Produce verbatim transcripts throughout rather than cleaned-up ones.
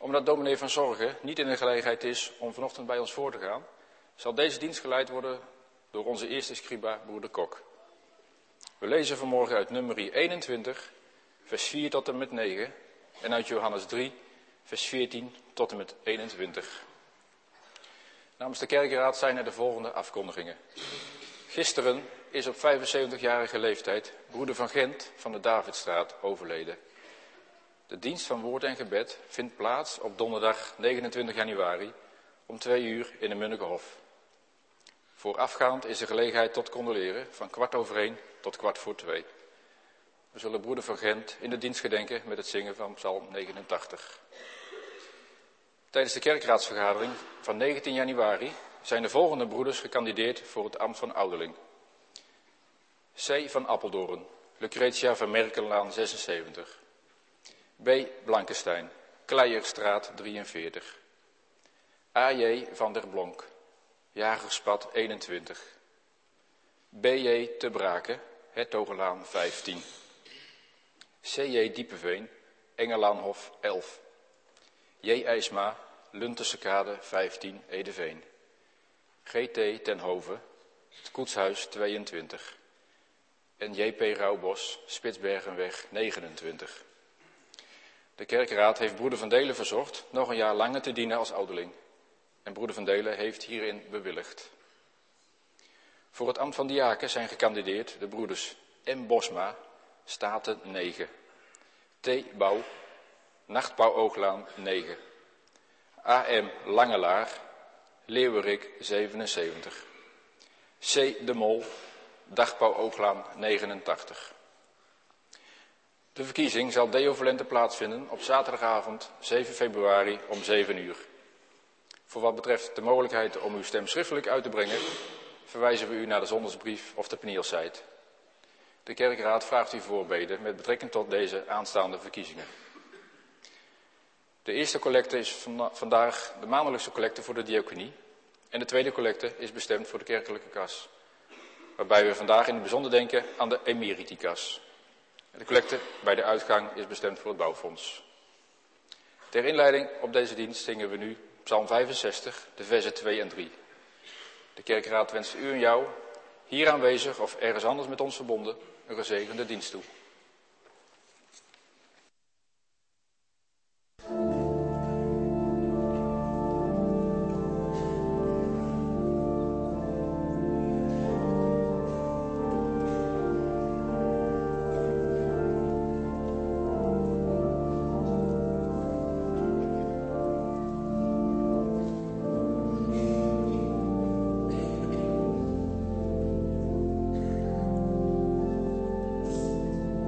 Omdat dominee van Zorgen niet in de gelegenheid is om vanochtend bij ons voor te gaan, zal deze dienst geleid worden door onze eerste scriba, broeder Kok. We lezen vanmorgen uit Numeri eenentwintig, vers vier tot en met negen en uit Johannes drie, vers veertien tot en met eenentwintig. Namens de kerkraad zijn er de volgende afkondigingen. Gisteren is op vijfenzeventigjarige leeftijd broeder van Gent van de Davidstraat overleden. De dienst van woord en gebed vindt plaats op donderdag negenentwintig januari om twee uur in de Munnikenhof. Voorafgaand is de gelegenheid tot condoleren van kwart over één tot kwart voor twee. We zullen broeder van Gent in de dienst gedenken met het zingen van Psalm negenentachtig. Tijdens de kerkraadsvergadering van negentien januari zijn de volgende broeders gekandideerd voor het ambt van ouderling. C. van Appeldoorn, Lucretia van Merkenlaan zesenzeventig. B. Blankenstein, Kleierstraat drieënveertig. A J van der Blonk, Jagerspad eenentwintig. B J te Braken, Hertogenlaan vijftien. C J Diepeveen, Engelaanhof elf. J IJsma, Luntesekade vijftien, Edeveen. G T ten Hove, het Koetshuis tweeëntwintig. En J P Rauwbos, Spitsbergenweg negenentwintig. De kerkraad heeft broeder Van Delen verzocht nog een jaar langer te dienen als ouderling. En broeder Van Delen heeft hierin bewilligd. Voor het ambt van diaken zijn gekandideerd de broeders M. Bosma, Staten negen. T. Bouw, Nachtbouw Ooglaan negen. A M. Langelaar, Leeuwerik zevenenzeventig. C. De Mol, Dagbouw Ooglaan negenentachtig. De verkiezing zal deo volente plaatsvinden op zaterdagavond zeven februari om zeven uur. Voor wat betreft de mogelijkheid om uw stem schriftelijk uit te brengen, verwijzen we u naar de zondagsbrief of de penielsite. De kerkraad vraagt u voorbeden met betrekking tot deze aanstaande verkiezingen. De eerste collecte is vandaag de maandelijkse collecte voor de diaconie en de tweede collecte is bestemd voor de kerkelijke kas. Waarbij we vandaag in het bijzonder denken aan de emeritikas. De collecte bij de uitgang is bestemd voor het bouwfonds. Ter inleiding op deze dienst zingen we nu Psalm vijfenzestig, de versen twee en drie. De kerkraad wenst u en jou, hier aanwezig of ergens anders met ons verbonden, een gezegende dienst toe. Thank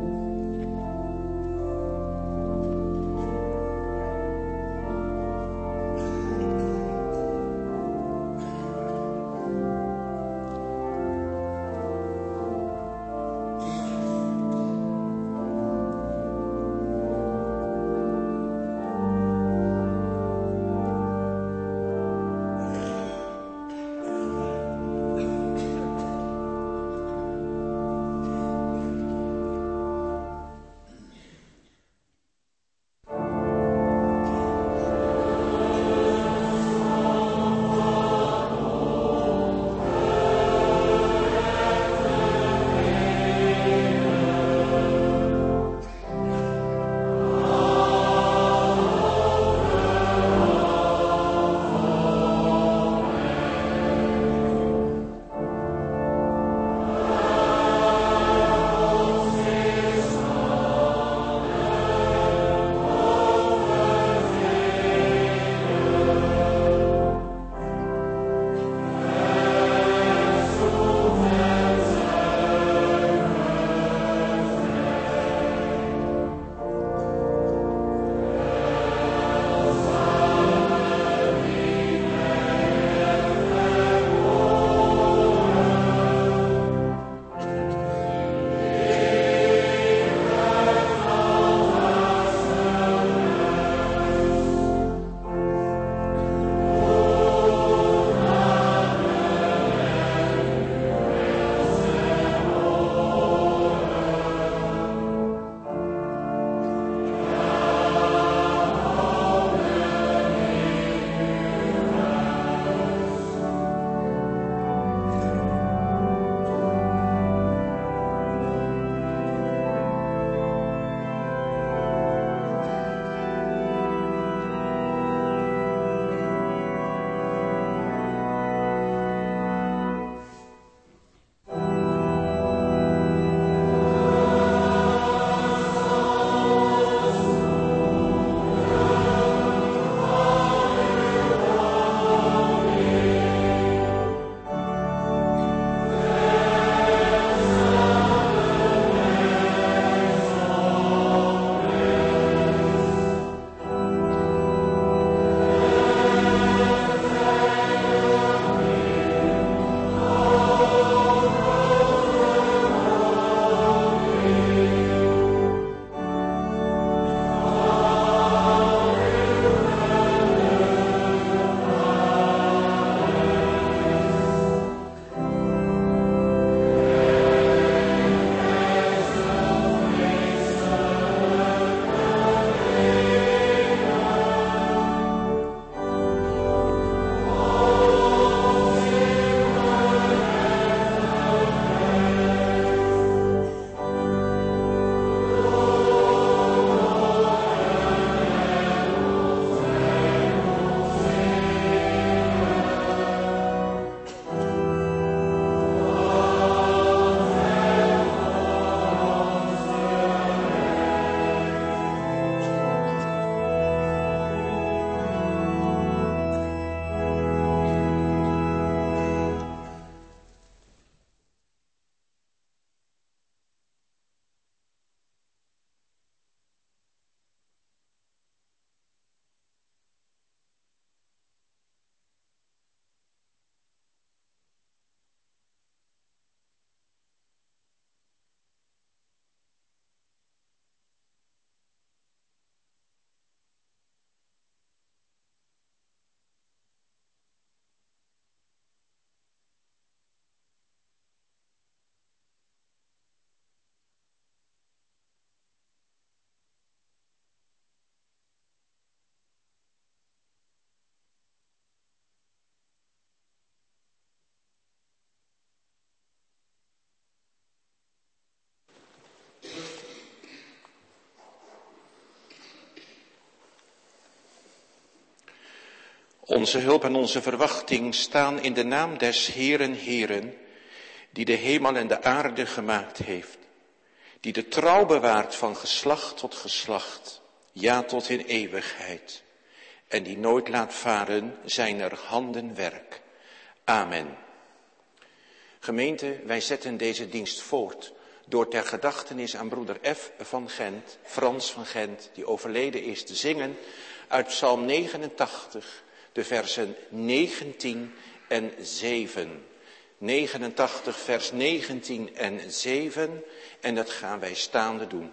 Onze hulp en onze verwachting staan in de naam des Heeren Heeren, die de hemel en de aarde gemaakt heeft, die de trouw bewaart van geslacht tot geslacht, ja tot in eeuwigheid, en die nooit laat varen zijner handen werk. Amen. Gemeente, wij zetten deze dienst voort door ter gedachtenis aan broeder F. van Gent, Frans van Gent, die overleden is, te zingen uit Psalm negenentachtig, de versen negentien en zeven. negenentachtig, vers negentien en zeven, en dat gaan wij staande doen.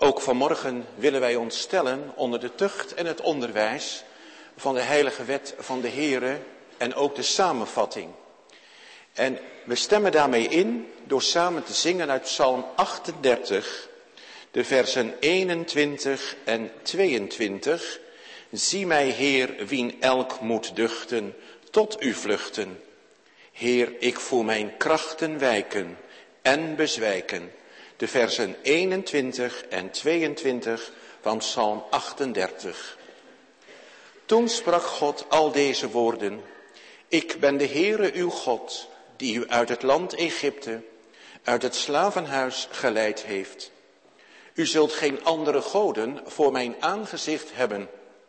Ook vanmorgen willen wij ons stellen onder de tucht en het onderwijs van de heilige wet van de Heere en ook de samenvatting. En we stemmen daarmee in door samen te zingen uit Psalm achtendertig, de versen eenentwintig en tweeëntwintig. Zie mij, Heer, wien elk moet duchten, tot u vluchten. Heer, ik voel mijn krachten wijken en bezwijken. De versen eenentwintig en tweeëntwintig van Psalm achtendertig. Toen sprak God al deze woorden. Ik ben de Heere uw God, die u uit het land Egypte, uit het slavenhuis geleid heeft. U zult geen andere goden voor mijn aangezicht hebben.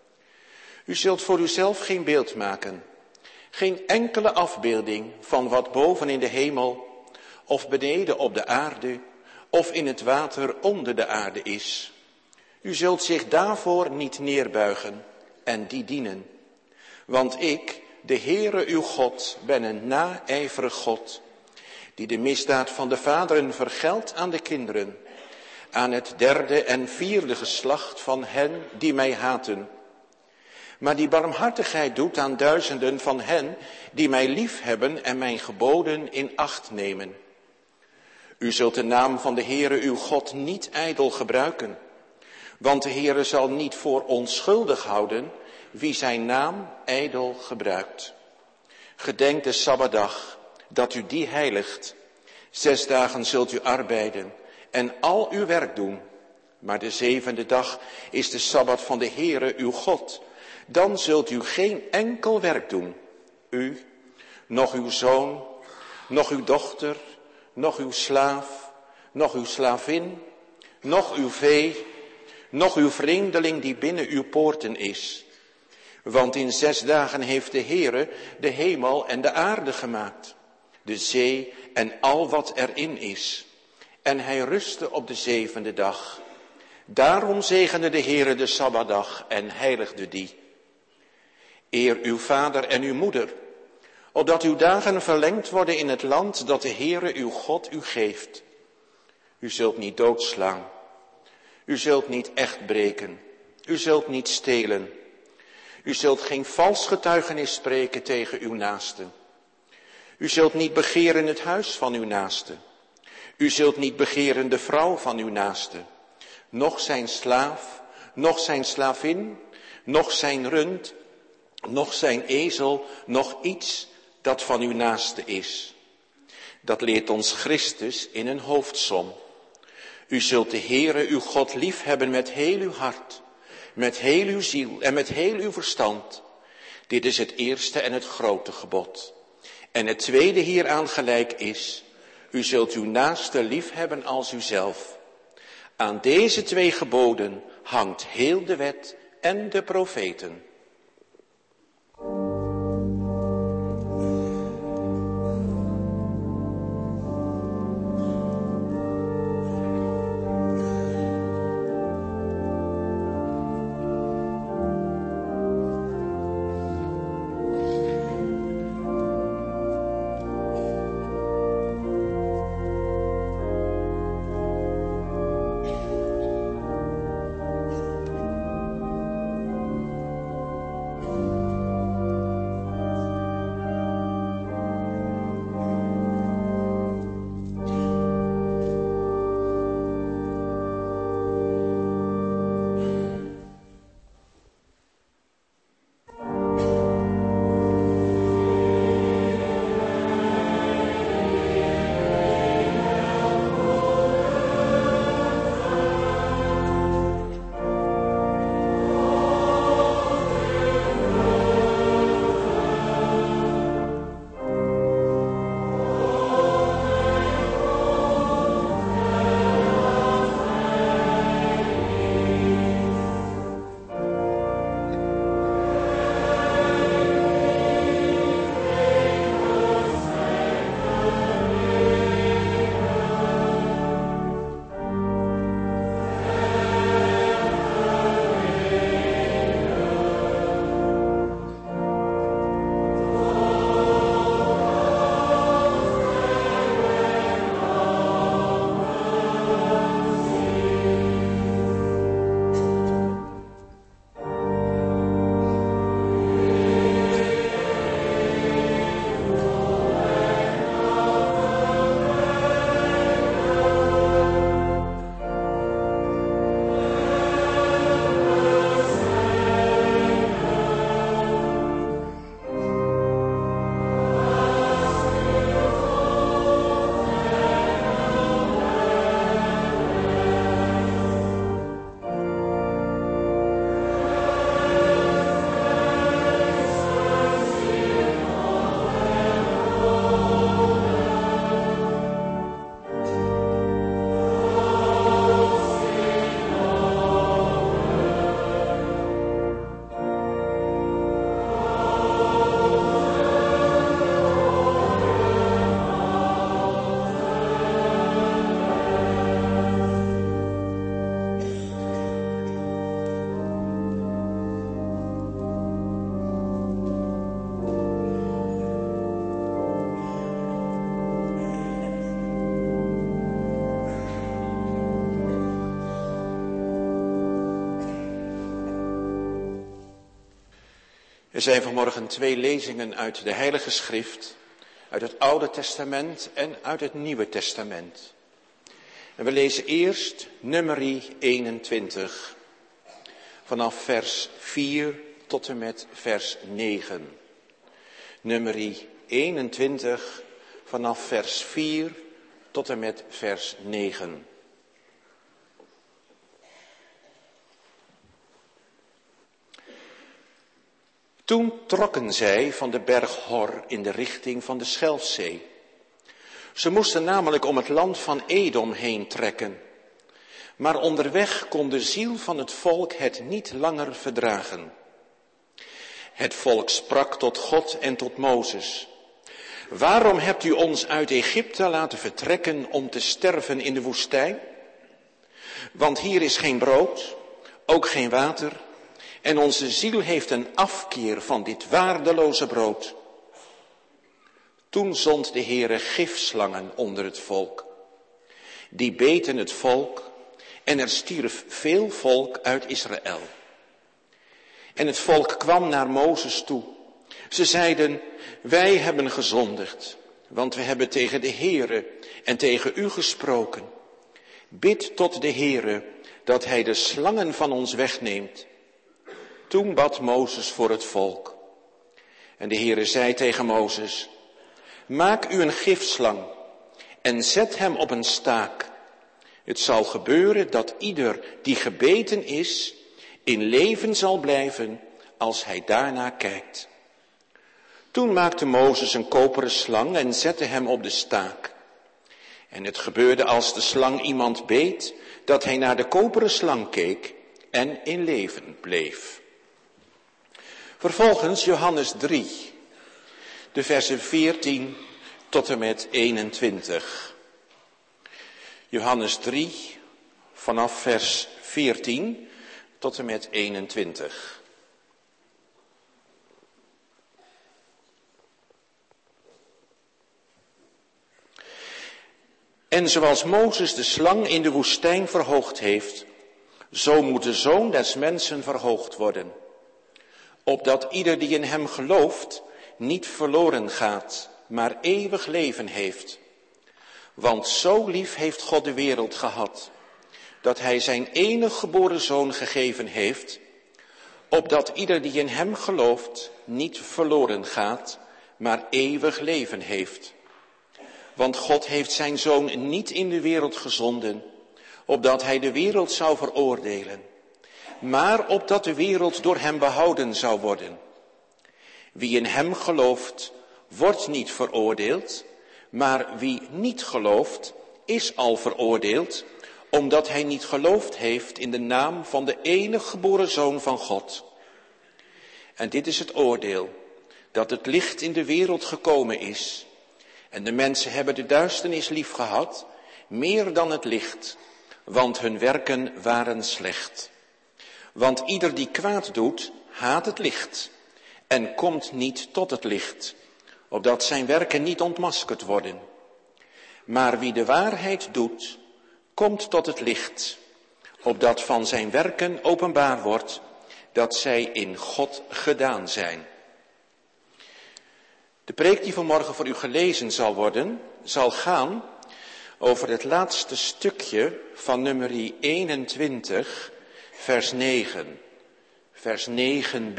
U zult voor uzelf geen beeld maken, geen enkele afbeelding van wat boven in de hemel, of beneden op de aarde, of in het water onder de aarde is. U zult zich daarvoor niet neerbuigen en die dienen. Want ik, de Heere uw God, ben een naijverig God, die de misdaad van de vaderen vergeldt aan de kinderen, aan het derde en vierde geslacht van hen die mij haten, maar die barmhartigheid doet aan duizenden van hen die mij liefhebben en mijn geboden in acht nemen. U zult de naam van de Heere uw God niet ijdel gebruiken, want de Heere zal niet voor onschuldig houden wie zijn naam ijdel gebruikt. Gedenk de Sabbatdag, dat u die heiligt. Zes dagen zult u arbeiden en al uw werk doen, maar de zevende dag is de Sabbat van de Heere uw God. Dan zult u geen enkel werk doen, u, nog uw zoon, nog uw dochter, nog uw slaaf, nog uw slavin, nog uw vee, nog uw vreemdeling die binnen uw poorten is. Want in zes dagen heeft de Heere de hemel en de aarde gemaakt, de zee en al wat erin is. En hij rustte op de zevende dag. Daarom zegende de Heere de Sabbatdag en heiligde die. Eer uw vader en uw moeder, opdat uw dagen verlengd worden in het land dat de Heere uw God u geeft. U zult niet doodslaan, u zult niet echt breken, u zult niet stelen. U zult geen vals getuigenis spreken tegen uw naaste. U zult niet begeren het huis van uw naaste. U zult niet begeren de vrouw van uw naaste, noch zijn slaaf, noch zijn slavin, noch zijn rund, noch zijn ezel, noch iets dat van uw naaste is. Dat leert ons Christus in een hoofdsom. U zult de Heere uw God liefhebben met heel uw hart, met heel uw ziel en met heel uw verstand. Dit is het eerste en het grote gebod. En het tweede hieraan gelijk is, u zult uw naaste liefhebben als uzelf. Aan deze twee geboden hangt heel de wet en de profeten. Er zijn vanmorgen twee lezingen uit de Heilige Schrift, uit het Oude Testament en uit het Nieuwe Testament. En we lezen eerst Numeri eenentwintig, vanaf vers vier tot en met vers negen. Numeri eenentwintig, vanaf vers vier tot en met vers negen. Toen trokken zij van de berg Hor in de richting van de Schelfzee. Ze moesten namelijk om het land van Edom heen trekken. Maar onderweg kon de ziel van het volk het niet langer verdragen. Het volk sprak tot God en tot Mozes. Waarom hebt u ons uit Egypte laten vertrekken om te sterven in de woestijn? Want hier is geen brood, ook geen water. En onze ziel heeft een afkeer van dit waardeloze brood. Toen zond de Heere gifslangen onder het volk. Die beten het volk en er stierf veel volk uit Israël. En het volk kwam naar Mozes toe. Ze zeiden, wij hebben gezondigd, want we hebben tegen de Heere en tegen u gesproken. Bid tot de Heere dat hij de slangen van ons wegneemt. Toen bad Mozes voor het volk. En de Heere zei tegen Mozes, maak u een gifslang en zet hem op een staak. Het zal gebeuren dat ieder die gebeten is, in leven zal blijven als hij daarna kijkt. Toen maakte Mozes een koperen slang en zette hem op de staak. En het gebeurde als de slang iemand beet, dat hij naar de koperen slang keek en in leven bleef. Vervolgens Johannes drie, de versen veertien tot en met eenentwintig. Johannes drie, vanaf vers veertien tot en met eenentwintig. En zoals Mozes de slang in de woestijn verhoogd heeft, zo moet de Zoon des Mensen verhoogd worden. Opdat ieder die in hem gelooft niet verloren gaat, maar eeuwig leven heeft. Want zo lief heeft God de wereld gehad, dat hij zijn enige geboren Zoon gegeven heeft, opdat ieder die in hem gelooft niet verloren gaat, maar eeuwig leven heeft. Want God heeft zijn Zoon niet in de wereld gezonden, opdat hij de wereld zou veroordelen, maar opdat de wereld door hem behouden zou worden. Wie in hem gelooft, wordt niet veroordeeld, maar wie niet gelooft, is al veroordeeld, omdat hij niet geloofd heeft in de naam van de enige geboren Zoon van God. En dit is het oordeel, dat het licht in de wereld gekomen is. En de mensen hebben de duisternis lief gehad, meer dan het licht, want hun werken waren slecht. Want ieder die kwaad doet, haat het licht en komt niet tot het licht, opdat zijn werken niet ontmaskerd worden. Maar wie de waarheid doet, komt tot het licht, opdat van zijn werken openbaar wordt dat zij in God gedaan zijn. De preek die vanmorgen voor u gelezen zal worden, zal gaan over het laatste stukje van Numeri eenentwintig, vers negen, vers negen b.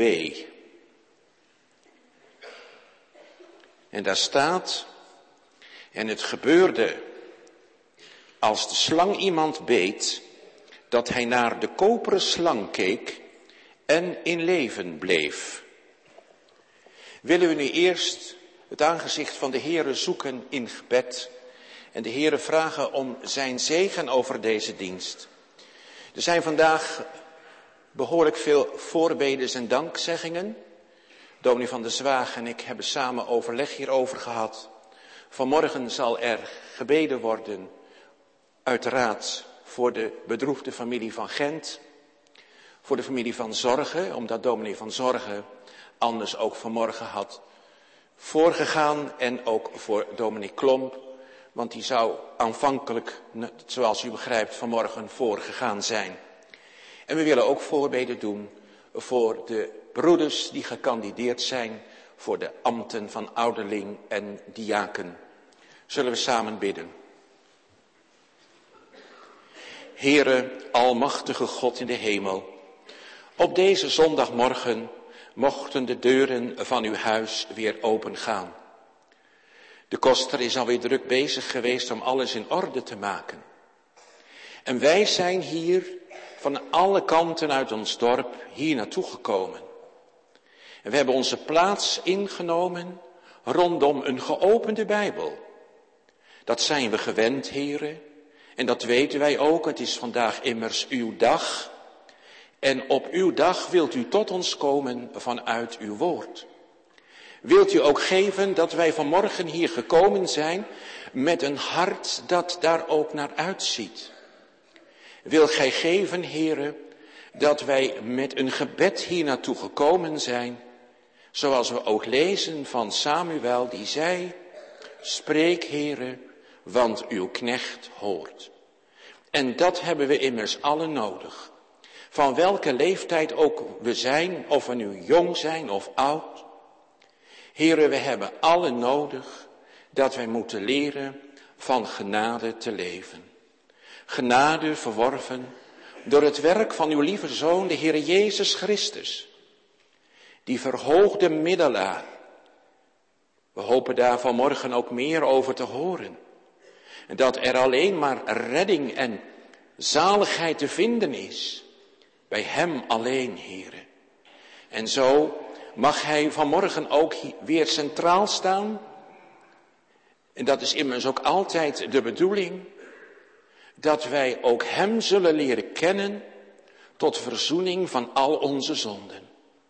En daar staat, en het gebeurde als de slang iemand beet, dat hij naar de koperen slang keek en in leven bleef. Willen we nu eerst het aangezicht van de Heere zoeken in gebed en de Heere vragen om zijn zegen over deze dienst. Er zijn vandaag behoorlijk veel voorbedes en dankzeggingen. Dominee van der Zwaag en ik hebben samen overleg hierover gehad. Vanmorgen zal er gebeden worden, uiteraard voor de bedroefde familie van Gent, voor de familie van Zorgen, omdat dominee van Zorgen anders ook vanmorgen had voorgegaan, en ook voor dominee Klomp, want die zou aanvankelijk, zoals u begrijpt, vanmorgen voorgegaan zijn. En we willen ook voorbeden doen voor de broeders die gekandideerd zijn voor de ambten van ouderling en diaken. Zullen we samen bidden. Heere, almachtige God in de hemel, op deze zondagmorgen mochten de deuren van uw huis weer opengaan. De koster is alweer druk bezig geweest om alles in orde te maken. En wij zijn hier van alle kanten uit ons dorp hier naartoe gekomen. En we hebben onze plaats ingenomen rondom een geopende Bijbel. Dat zijn we gewend, heren. En dat weten wij ook, het is vandaag immers uw dag. En op uw dag wilt u tot ons komen vanuit uw woord. Wilt u ook geven dat wij vanmorgen hier gekomen zijn met een hart dat daar ook naar uitziet. Wil gij geven, heren, dat wij met een gebed hier naartoe gekomen zijn, zoals we ook lezen van Samuel die zei, spreek, heren, want uw knecht hoort. En dat hebben we immers allen nodig. Van welke leeftijd ook we zijn, of we nu jong zijn of oud. Heren, we hebben allen nodig dat wij moeten leren van genade te leven. Genade verworven door het werk van uw lieve Zoon, de Heer Jezus Christus. Die verhoogde middelaar. We hopen daar vanmorgen ook meer over te horen. En dat er alleen maar redding en zaligheid te vinden is. Bij hem alleen, Heere. En zo mag hij vanmorgen ook weer centraal staan. En dat is immers ook altijd de bedoeling. Dat wij ook hem zullen leren kennen tot verzoening van al onze zonden.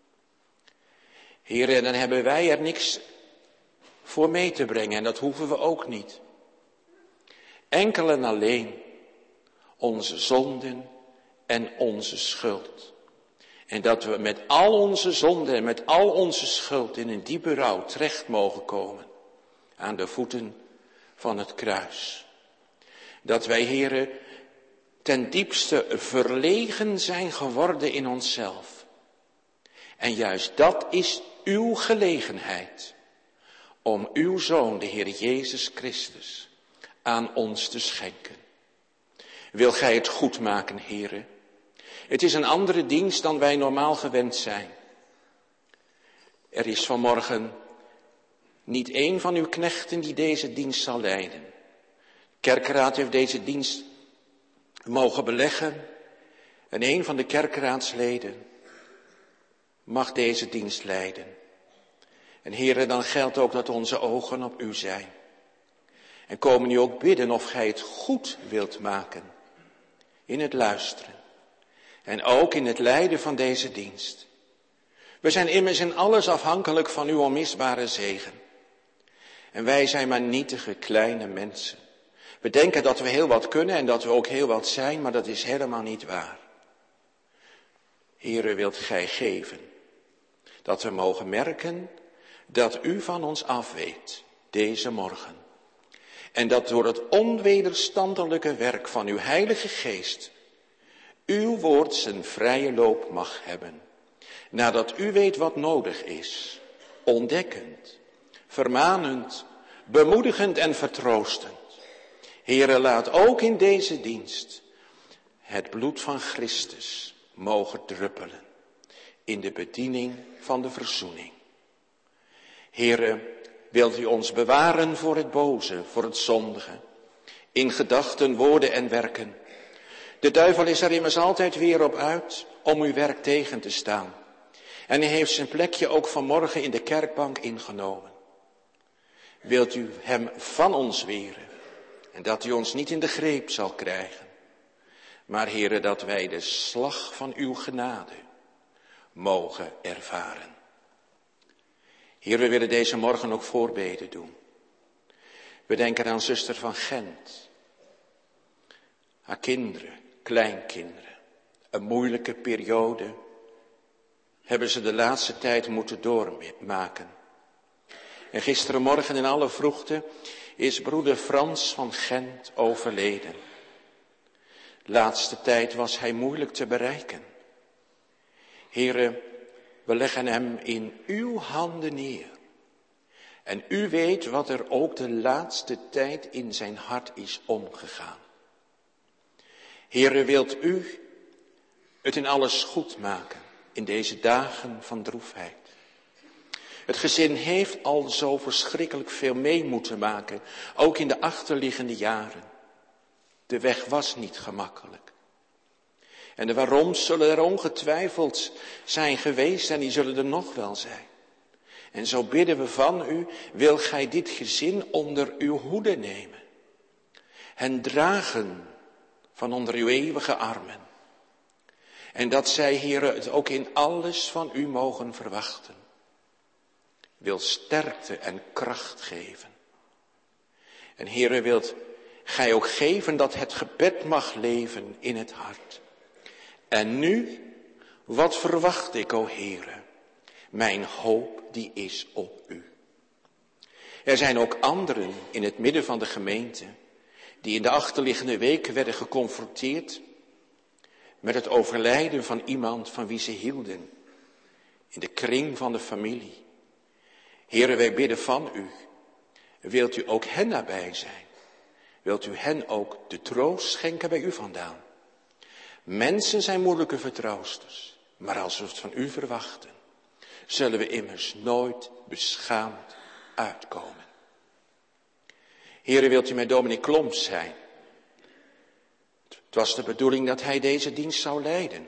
Heere, dan hebben wij er niks voor mee te brengen en dat hoeven we ook niet. Enkel en alleen onze zonden en onze schuld. En dat we met al onze zonden en met al onze schuld in een diepe rouw terecht mogen komen aan de voeten van het kruis. Dat wij, Heere, ten diepste verlegen zijn geworden in onszelf. En juist dat is uw gelegenheid om uw Zoon, de Heer Jezus Christus, aan ons te schenken. Wil gij het goed maken, Heere? Het is een andere dienst dan wij normaal gewend zijn. Er is vanmorgen niet één van uw knechten die deze dienst zal leiden. De kerkraad heeft deze dienst mogen beleggen en een van de kerkraadsleden mag deze dienst leiden. En Heere, dan geldt ook dat onze ogen op u zijn. En komen u ook bidden of gij het goed wilt maken in het luisteren. En ook in het leiden van deze dienst. We zijn immers in alles afhankelijk van uw onmisbare zegen. En wij zijn maar nietige kleine mensen. We denken dat we heel wat kunnen en dat we ook heel wat zijn, maar dat is helemaal niet waar. Heere, wilt gij geven dat we mogen merken dat u van ons afweet deze morgen. En dat door het onwederstandelijke werk van uw Heilige Geest uw woord zijn vrije loop mag hebben. Nadat u weet wat nodig is, ontdekkend, vermanend, bemoedigend en vertroostend. Heere, laat ook in deze dienst het bloed van Christus mogen druppelen in de bediening van de verzoening. Heere, wilt u ons bewaren voor het boze, voor het zondige, in gedachten, woorden en werken. De duivel is er immers altijd weer op uit om uw werk tegen te staan. En hij heeft zijn plekje ook vanmorgen in de kerkbank ingenomen. Wilt u hem van ons weren en dat u ons niet in de greep zal krijgen. Maar Heere, dat wij de slag van uw genade mogen ervaren. Heer, we willen deze morgen ook voorbeden doen. We denken aan zuster van Gent. Haar kinderen, kleinkinderen. Een moeilijke periode hebben ze de laatste tijd moeten doormaken. En gisterenmorgen in alle vroegte is broeder Frans van Gent overleden. De laatste tijd was hij moeilijk te bereiken. Heere, we leggen hem in uw handen neer. En u weet wat er ook de laatste tijd in zijn hart is omgegaan. Heere, wilt u het in alles goed maken in deze dagen van droefheid? Het gezin heeft al zo verschrikkelijk veel mee moeten maken, ook in de achterliggende jaren. De weg was niet gemakkelijk. En de waaroms zullen er ongetwijfeld zijn geweest en die zullen er nog wel zijn. En zo bidden we van u, wil gij dit gezin onder uw hoede nemen. Hen dragen van onder uw eeuwige armen. En dat zij, Heere, het ook in alles van u mogen verwachten. Wil sterkte en kracht geven. En Heere, wilt gij ook geven dat het gebed mag leven in het hart. En nu, wat verwacht ik, o Heere? Mijn hoop die is op u. Er zijn ook anderen in het midden van de gemeente die in de achterliggende weken werden geconfronteerd met het overlijden van iemand van wie ze hielden in de kring van de familie. Heere, wij bidden van u. Wilt u ook hen nabij zijn? Wilt u hen ook de troost schenken bij u vandaan? Mensen zijn moeilijke vertroosters, maar als we het van u verwachten, zullen we immers nooit beschaamd uitkomen. Heere, wilt u met dominee Klomps zijn? Het was de bedoeling dat hij deze dienst zou leiden.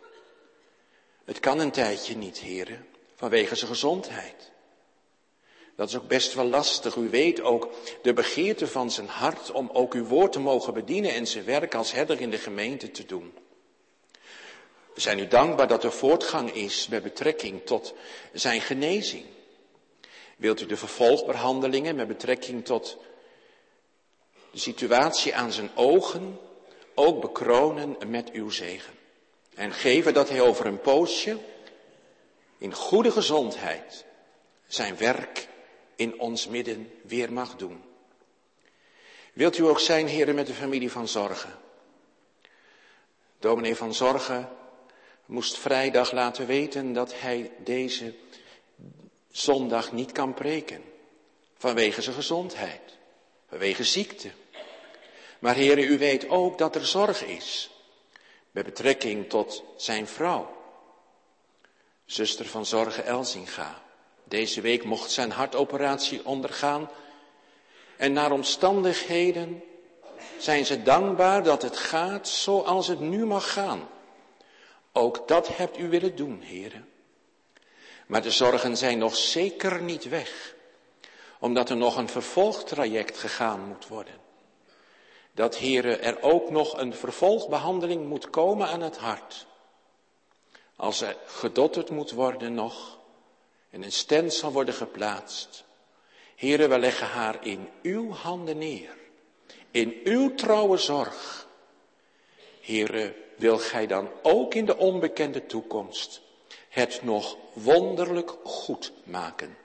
Het kan een tijdje niet, Heere, vanwege zijn gezondheid. Dat is ook best wel lastig. U weet ook de begeerte van zijn hart om ook uw woord te mogen bedienen en zijn werk als herder in de gemeente te doen. We zijn u dankbaar dat er voortgang is met betrekking tot zijn genezing. Wilt u de vervolgbehandelingen met betrekking tot de situatie aan zijn ogen ook bekronen met uw zegen. En geven dat hij over een poosje in goede gezondheid zijn werk in ons midden weer mag doen. Wilt u ook zijn, Heere, met de familie van Zorgen? Dominee van Zorgen moest vrijdag laten weten dat hij deze zondag niet kan preken. Vanwege zijn gezondheid, vanwege ziekte. Maar Heere, u weet ook dat er zorg is met betrekking tot zijn vrouw. Zuster van Zorgen Elzinga. Deze week mocht zijn hartoperatie ondergaan. En naar omstandigheden zijn ze dankbaar dat het gaat zoals het nu mag gaan. Ook dat hebt u willen doen, Heere. Maar de zorgen zijn nog zeker niet weg. Omdat er nog een vervolgtraject gegaan moet worden. Dat, Heere, er ook nog een vervolgbehandeling moet komen aan het hart. Als er gedotterd moet worden nog en een stent zal worden geplaatst. Heere, we leggen haar in uw handen neer. In uw trouwe zorg. Heere, wil gij dan ook in de onbekende toekomst het nog wonderlijk goed maken.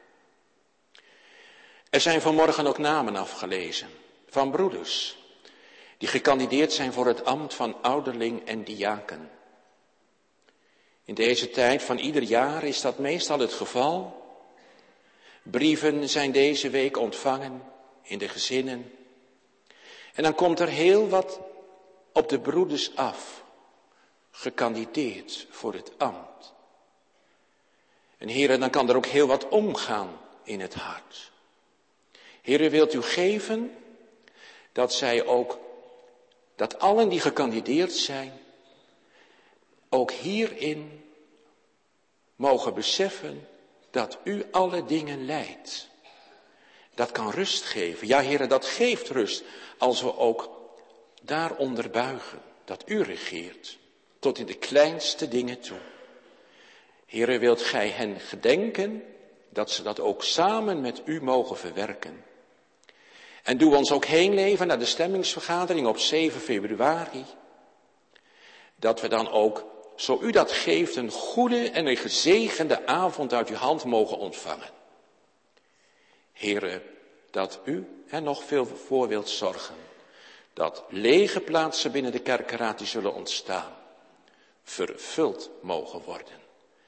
Er zijn vanmorgen ook namen afgelezen van broeders die gekandideerd zijn voor het ambt van ouderling en diaken. In deze tijd van ieder jaar is dat meestal het geval. Brieven zijn deze week ontvangen in de gezinnen. En dan komt er heel wat op de broeders af, gekandideerd voor het ambt. En Heere, dan kan er ook heel wat omgaan in het hart. Heere, wilt u geven dat zij ook, dat allen die gekandideerd zijn, ook hierin mogen beseffen dat u alle dingen leidt. Dat kan rust geven. Ja, Heere, dat geeft rust als we ook daaronder buigen. Dat u regeert, tot in de kleinste dingen toe. Heere, wilt gij hen gedenken dat ze dat ook samen met u mogen verwerken. En doe ons ook heen leven naar de stemmingsvergadering op zeven februari. Dat we dan ook, zo u dat geeft, een goede en een gezegende avond uit uw hand mogen ontvangen. Heere, dat u er nog veel voor wilt zorgen. Dat lege plaatsen binnen de kerkenraad die zullen ontstaan, vervuld mogen worden.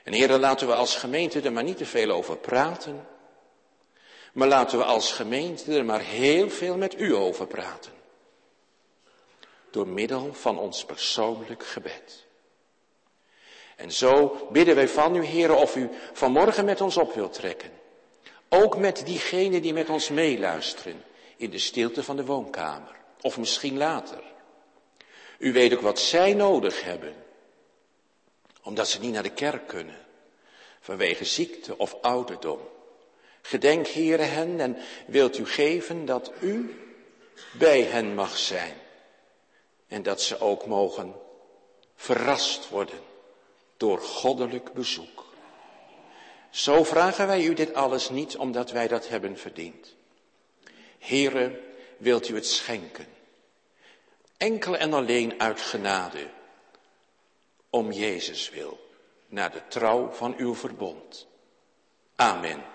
En Heere, laten we als gemeente er maar niet te veel over praten, maar laten we als gemeente er maar heel veel met u over praten. Door middel van ons persoonlijk gebed. En zo bidden wij van u, Heere, of u vanmorgen met ons op wilt trekken. Ook met diegenen die met ons meeluisteren in de stilte van de woonkamer. Of misschien later. U weet ook wat zij nodig hebben. Omdat ze niet naar de kerk kunnen. Vanwege ziekte of ouderdom. Gedenk, Heere, hen en wilt u geven dat u bij hen mag zijn. En dat ze ook mogen verrast worden door goddelijk bezoek. Zo vragen wij u dit alles niet omdat wij dat hebben verdiend. Heere, wilt u het schenken? Enkel en alleen uit genade. Om Jezus wil, naar de trouw van uw verbond. Amen.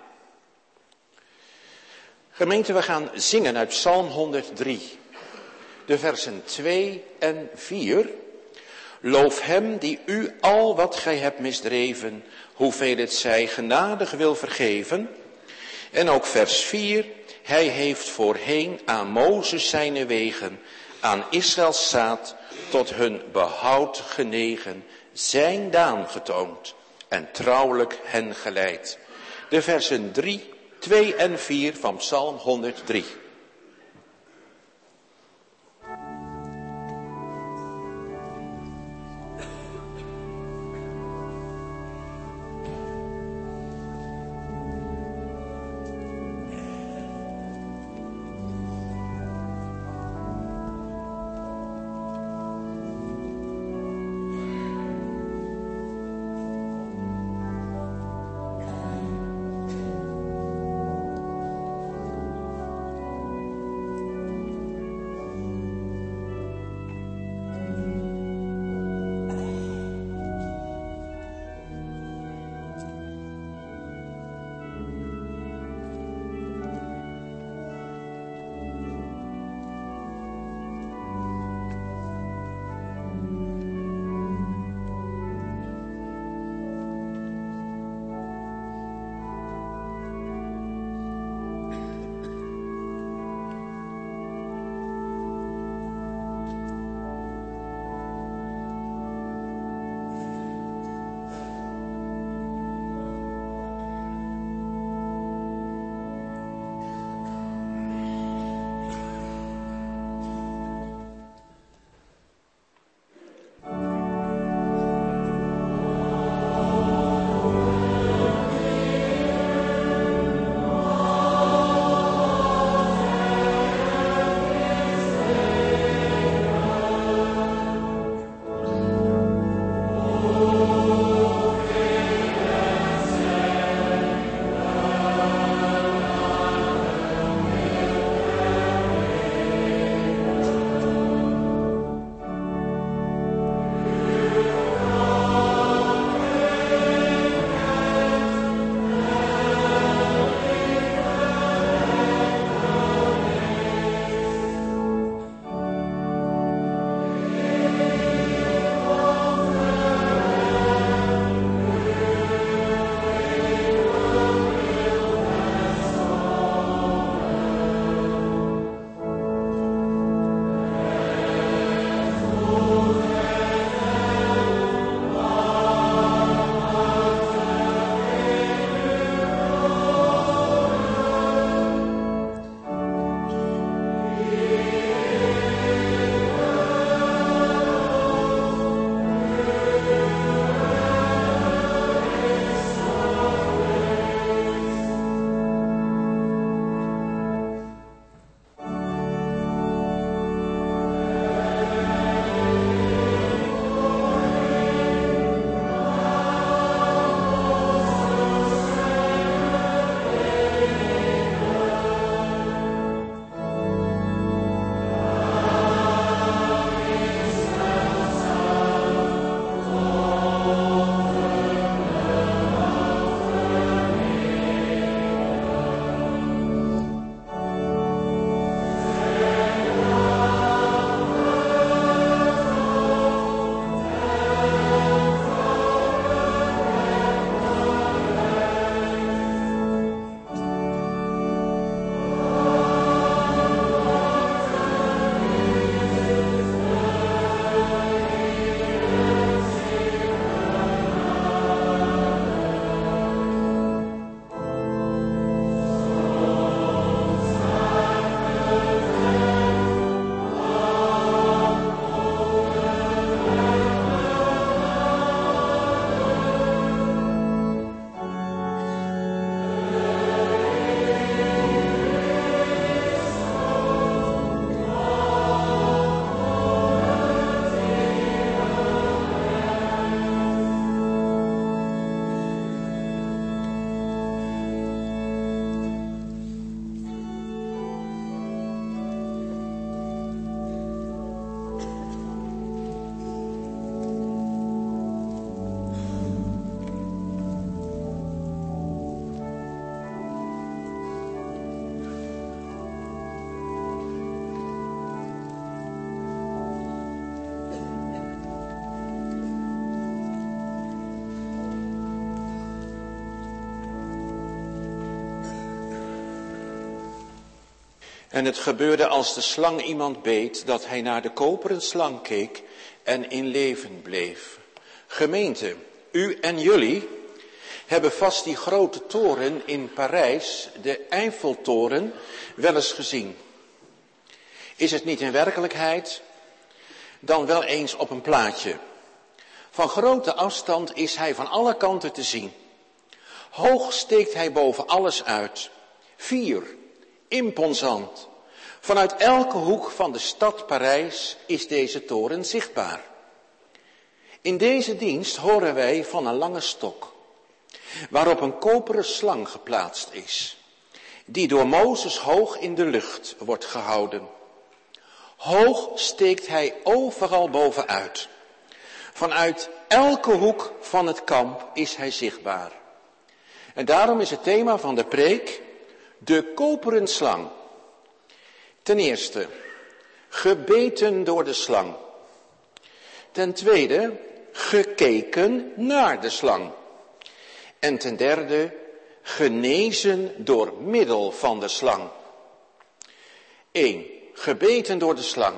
Gemeente, we gaan zingen uit Psalm honderddrie. De versen twee en vier. Loof hem die u al wat gij hebt misdreven, hoeveel het zij genadig wil vergeven. En ook vers vier. Hij heeft voorheen aan Mozes zijne wegen, aan Israëls zaad tot hun behoud genegen, zijn daan getoond en trouwelijk hen geleid. De versen drie, twee en vier van Psalm honderddrie. En het gebeurde als de slang iemand beet, dat hij naar de koperen slang keek en in leven bleef. Gemeente, u en jullie hebben vast die grote toren in Parijs, de Eiffeltoren, wel eens gezien. Is het niet in werkelijkheid, dan wel eens op een plaatje. Van grote afstand is hij van alle kanten te zien. Hoog steekt hij boven alles uit. Fier, imposant. Vanuit elke hoek van de stad Parijs is deze toren zichtbaar. In deze dienst horen wij van een lange stok, waarop een koperen slang geplaatst is, die door Mozes hoog in de lucht wordt gehouden. Hoog steekt hij overal bovenuit. Vanuit elke hoek van het kamp is hij zichtbaar. En daarom is het thema van de preek de koperen slang. Ten eerste, gebeten door de slang. Ten tweede, gekeken naar de slang. En ten derde, genezen door middel van de slang. één. Gebeten door de slang.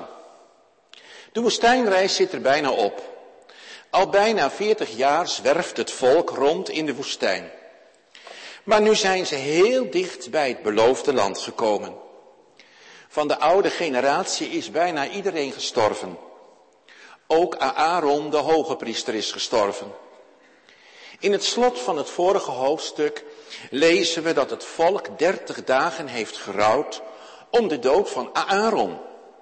De woestijnreis zit er bijna op. Al bijna veertig jaar zwerft het volk rond in de woestijn. Maar nu zijn ze heel dicht bij het beloofde land gekomen. Van de oude generatie is bijna iedereen gestorven. Ook Aaron, de hoge priester, is gestorven. In het slot van het vorige hoofdstuk lezen we dat het volk dertig dagen heeft gerouwd om de dood van Aaron.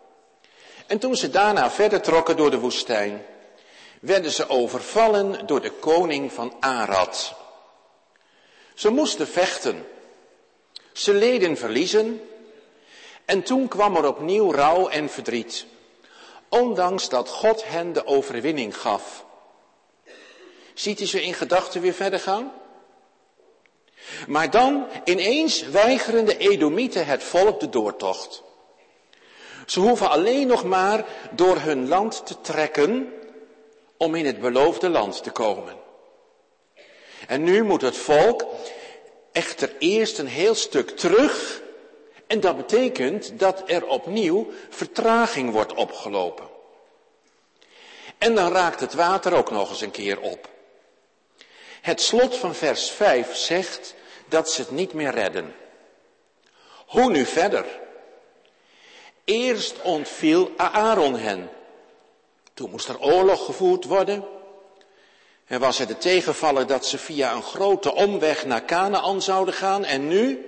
En toen ze daarna verder trokken door de woestijn, werden ze overvallen door de koning van Arad. Ze moesten vechten. Ze leden verliezen. En toen kwam er opnieuw rouw en verdriet. Ondanks dat God hen de overwinning gaf. Ziet u ze in gedachten weer verder gaan? Maar dan ineens weigeren de Edomieten het volk de doortocht. Ze hoeven alleen nog maar door hun land te trekken om in het beloofde land te komen. En nu moet het volk echter eerst een heel stuk terug. En dat betekent dat er opnieuw vertraging wordt opgelopen. En dan raakt het water ook nog eens een keer op. Het slot van vers vijf zegt dat ze het niet meer redden. Hoe nu verder? Eerst ontviel Aaron hen. Toen moest er oorlog gevoerd worden. En was er de tegenvaller dat ze via een grote omweg naar Kanaan zouden gaan. En nu?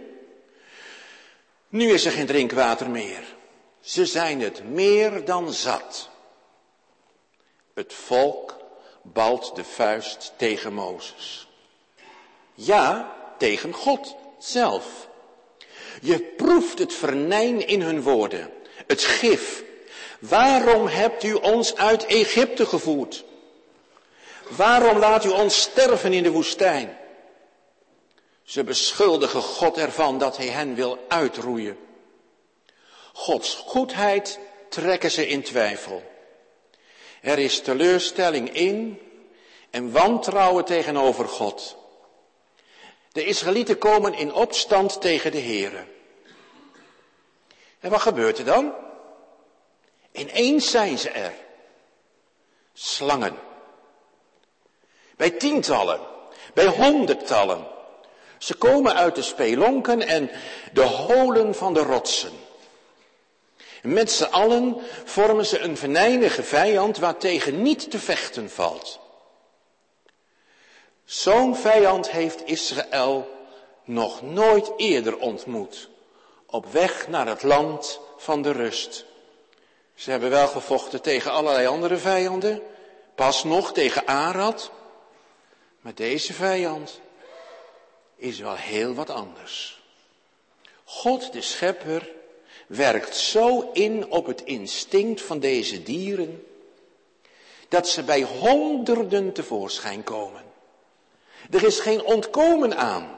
Nu is er geen drinkwater meer. Ze zijn het meer dan zat. Het volk balt de vuist tegen Mozes. Ja, tegen God zelf. Je proeft het venijn in hun woorden. Het gif. Waarom hebt u ons uit Egypte gevoerd? Waarom laat u ons sterven in de woestijn? Ze beschuldigen God ervan dat hij hen wil uitroeien. Gods goedheid trekken ze in twijfel. Er is teleurstelling in en wantrouwen tegenover God. De Israëlieten komen in opstand tegen de Here. En wat gebeurt er dan? Ineens zijn ze er. Slangen. Bij tientallen, bij honderdtallen. Ze komen uit de spelonken en de holen van de rotsen. Met z'n allen vormen ze een venijnige vijand waartegen niet te vechten valt. Zo'n vijand heeft Israël nog nooit eerder ontmoet. Op weg naar het land van de rust. Ze hebben wel gevochten tegen allerlei andere vijanden. Pas nog tegen Arad. Maar deze vijand is wel heel wat anders. God de Schepper werkt zo in op het instinct van deze dieren, dat ze bij honderden tevoorschijn komen. Er is geen ontkomen aan.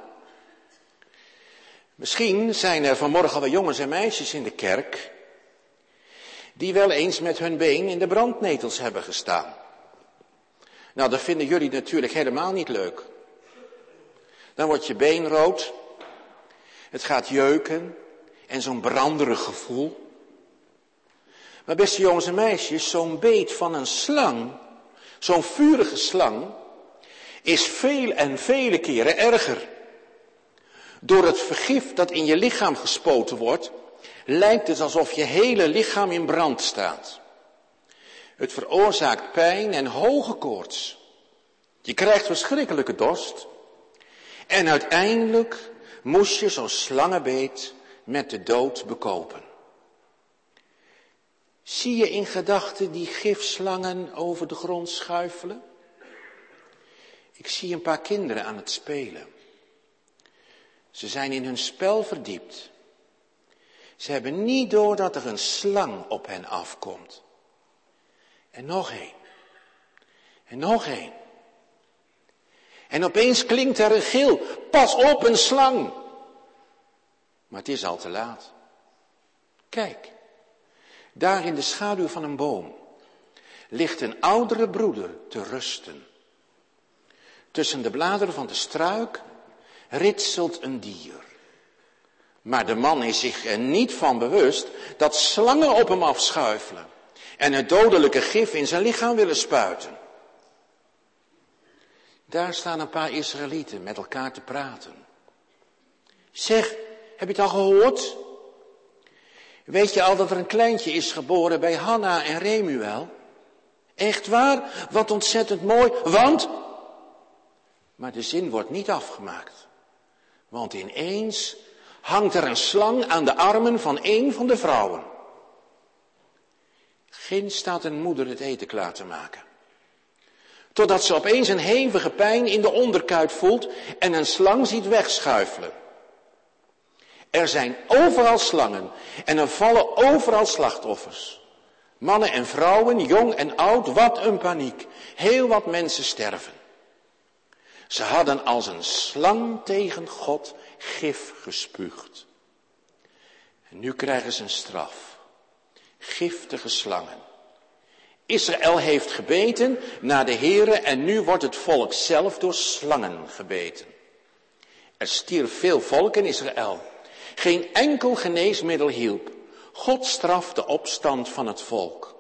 Misschien zijn er vanmorgen wel jongens en meisjes in de kerk, die wel eens met hun been in de brandnetels hebben gestaan. Nou, dat vinden jullie natuurlijk helemaal niet leuk. Dan wordt je been rood, het gaat jeuken en zo'n branderig gevoel. Maar beste jongens en meisjes, zo'n beet van een slang, zo'n vurige slang, is veel en vele keren erger. Door het vergif dat in je lichaam gespoten wordt, lijkt het alsof je hele lichaam in brand staat. Het veroorzaakt pijn en hoge koorts. Je krijgt verschrikkelijke dorst. En uiteindelijk moest je zo'n slangenbeet met de dood bekopen. Zie je in gedachten die gifslangen over de grond schuifelen? Ik zie een paar kinderen aan het spelen. Ze zijn in hun spel verdiept. Ze hebben niet door dat er een slang op hen afkomt. En nog één. En nog één. En opeens klinkt er een gil. Pas op, een slang. Maar het is al te laat. Kijk. Daar in de schaduw van een boom ligt een oudere broeder te rusten. Tussen de bladeren van de struik ritselt een dier. Maar de man is zich er niet van bewust dat slangen op hem afschuifelen en het dodelijke gif in zijn lichaam willen spuiten. Daar staan een paar Israëlieten met elkaar te praten. Zeg, heb je het al gehoord? Weet je al dat er een kleintje is geboren bij Hanna en Remuel? Echt waar? Wat ontzettend mooi, want... Maar de zin wordt niet afgemaakt. Want ineens hangt er een slang aan de armen van een van de vrouwen. Ginds staat een moeder het eten klaar te maken. Totdat ze opeens een hevige pijn in de onderkuit voelt en een slang ziet wegschuifelen. Er zijn overal slangen en er vallen overal slachtoffers. Mannen en vrouwen, jong en oud, wat een paniek. Heel wat mensen sterven. Ze hadden als een slang tegen God gif gespuugd. En nu krijgen ze een straf. Giftige slangen. Israël heeft gebeten naar de Heere en nu wordt het volk zelf door slangen gebeten. Er stierf veel volk in Israël. Geen enkel geneesmiddel hielp. God straft de opstand van het volk.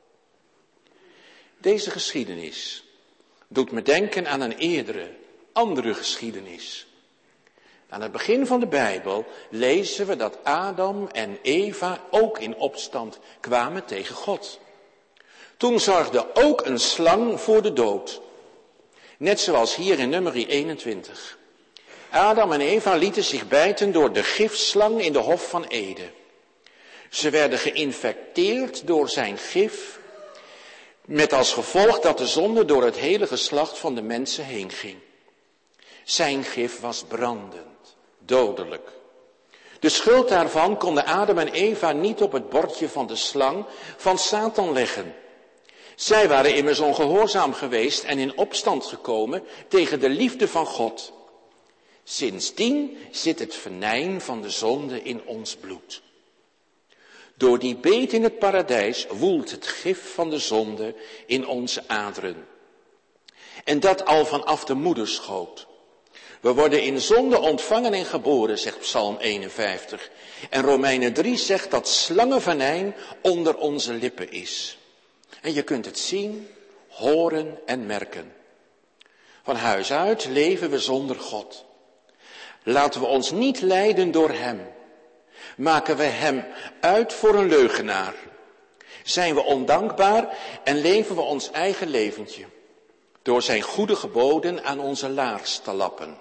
Deze geschiedenis doet me denken aan een eerdere, andere geschiedenis. Aan het begin van de Bijbel lezen we dat Adam en Eva ook in opstand kwamen tegen God. Toen zorgde ook een slang voor de dood. Net zoals hier in Numeri eenentwintig. Adam en Eva lieten zich bijten door de gifslang in de hof van Eden. Ze werden geïnfecteerd door zijn gif, met als gevolg dat de zonde door het hele geslacht van de mensen heen ging. Zijn gif was brandend, dodelijk. De schuld daarvan konden Adam en Eva niet op het bordje van de slang van Satan leggen. Zij waren immers ongehoorzaam geweest en in opstand gekomen tegen de liefde van God. Sindsdien zit het venijn van de zonde in ons bloed. Door die beet in het paradijs woelt het gif van de zonde in onze aderen. En dat al vanaf de moederschoot. We worden in zonde ontvangen en geboren, zegt Psalm eenenvijftig. En Romeinen drie zegt dat slangenvenijn onder onze lippen is. En je kunt het zien, horen en merken. Van huis uit leven we zonder God. Laten we ons niet leiden door hem. Maken we hem uit voor een leugenaar. Zijn we ondankbaar en leven we ons eigen leventje. Door zijn goede geboden aan onze laars te lappen.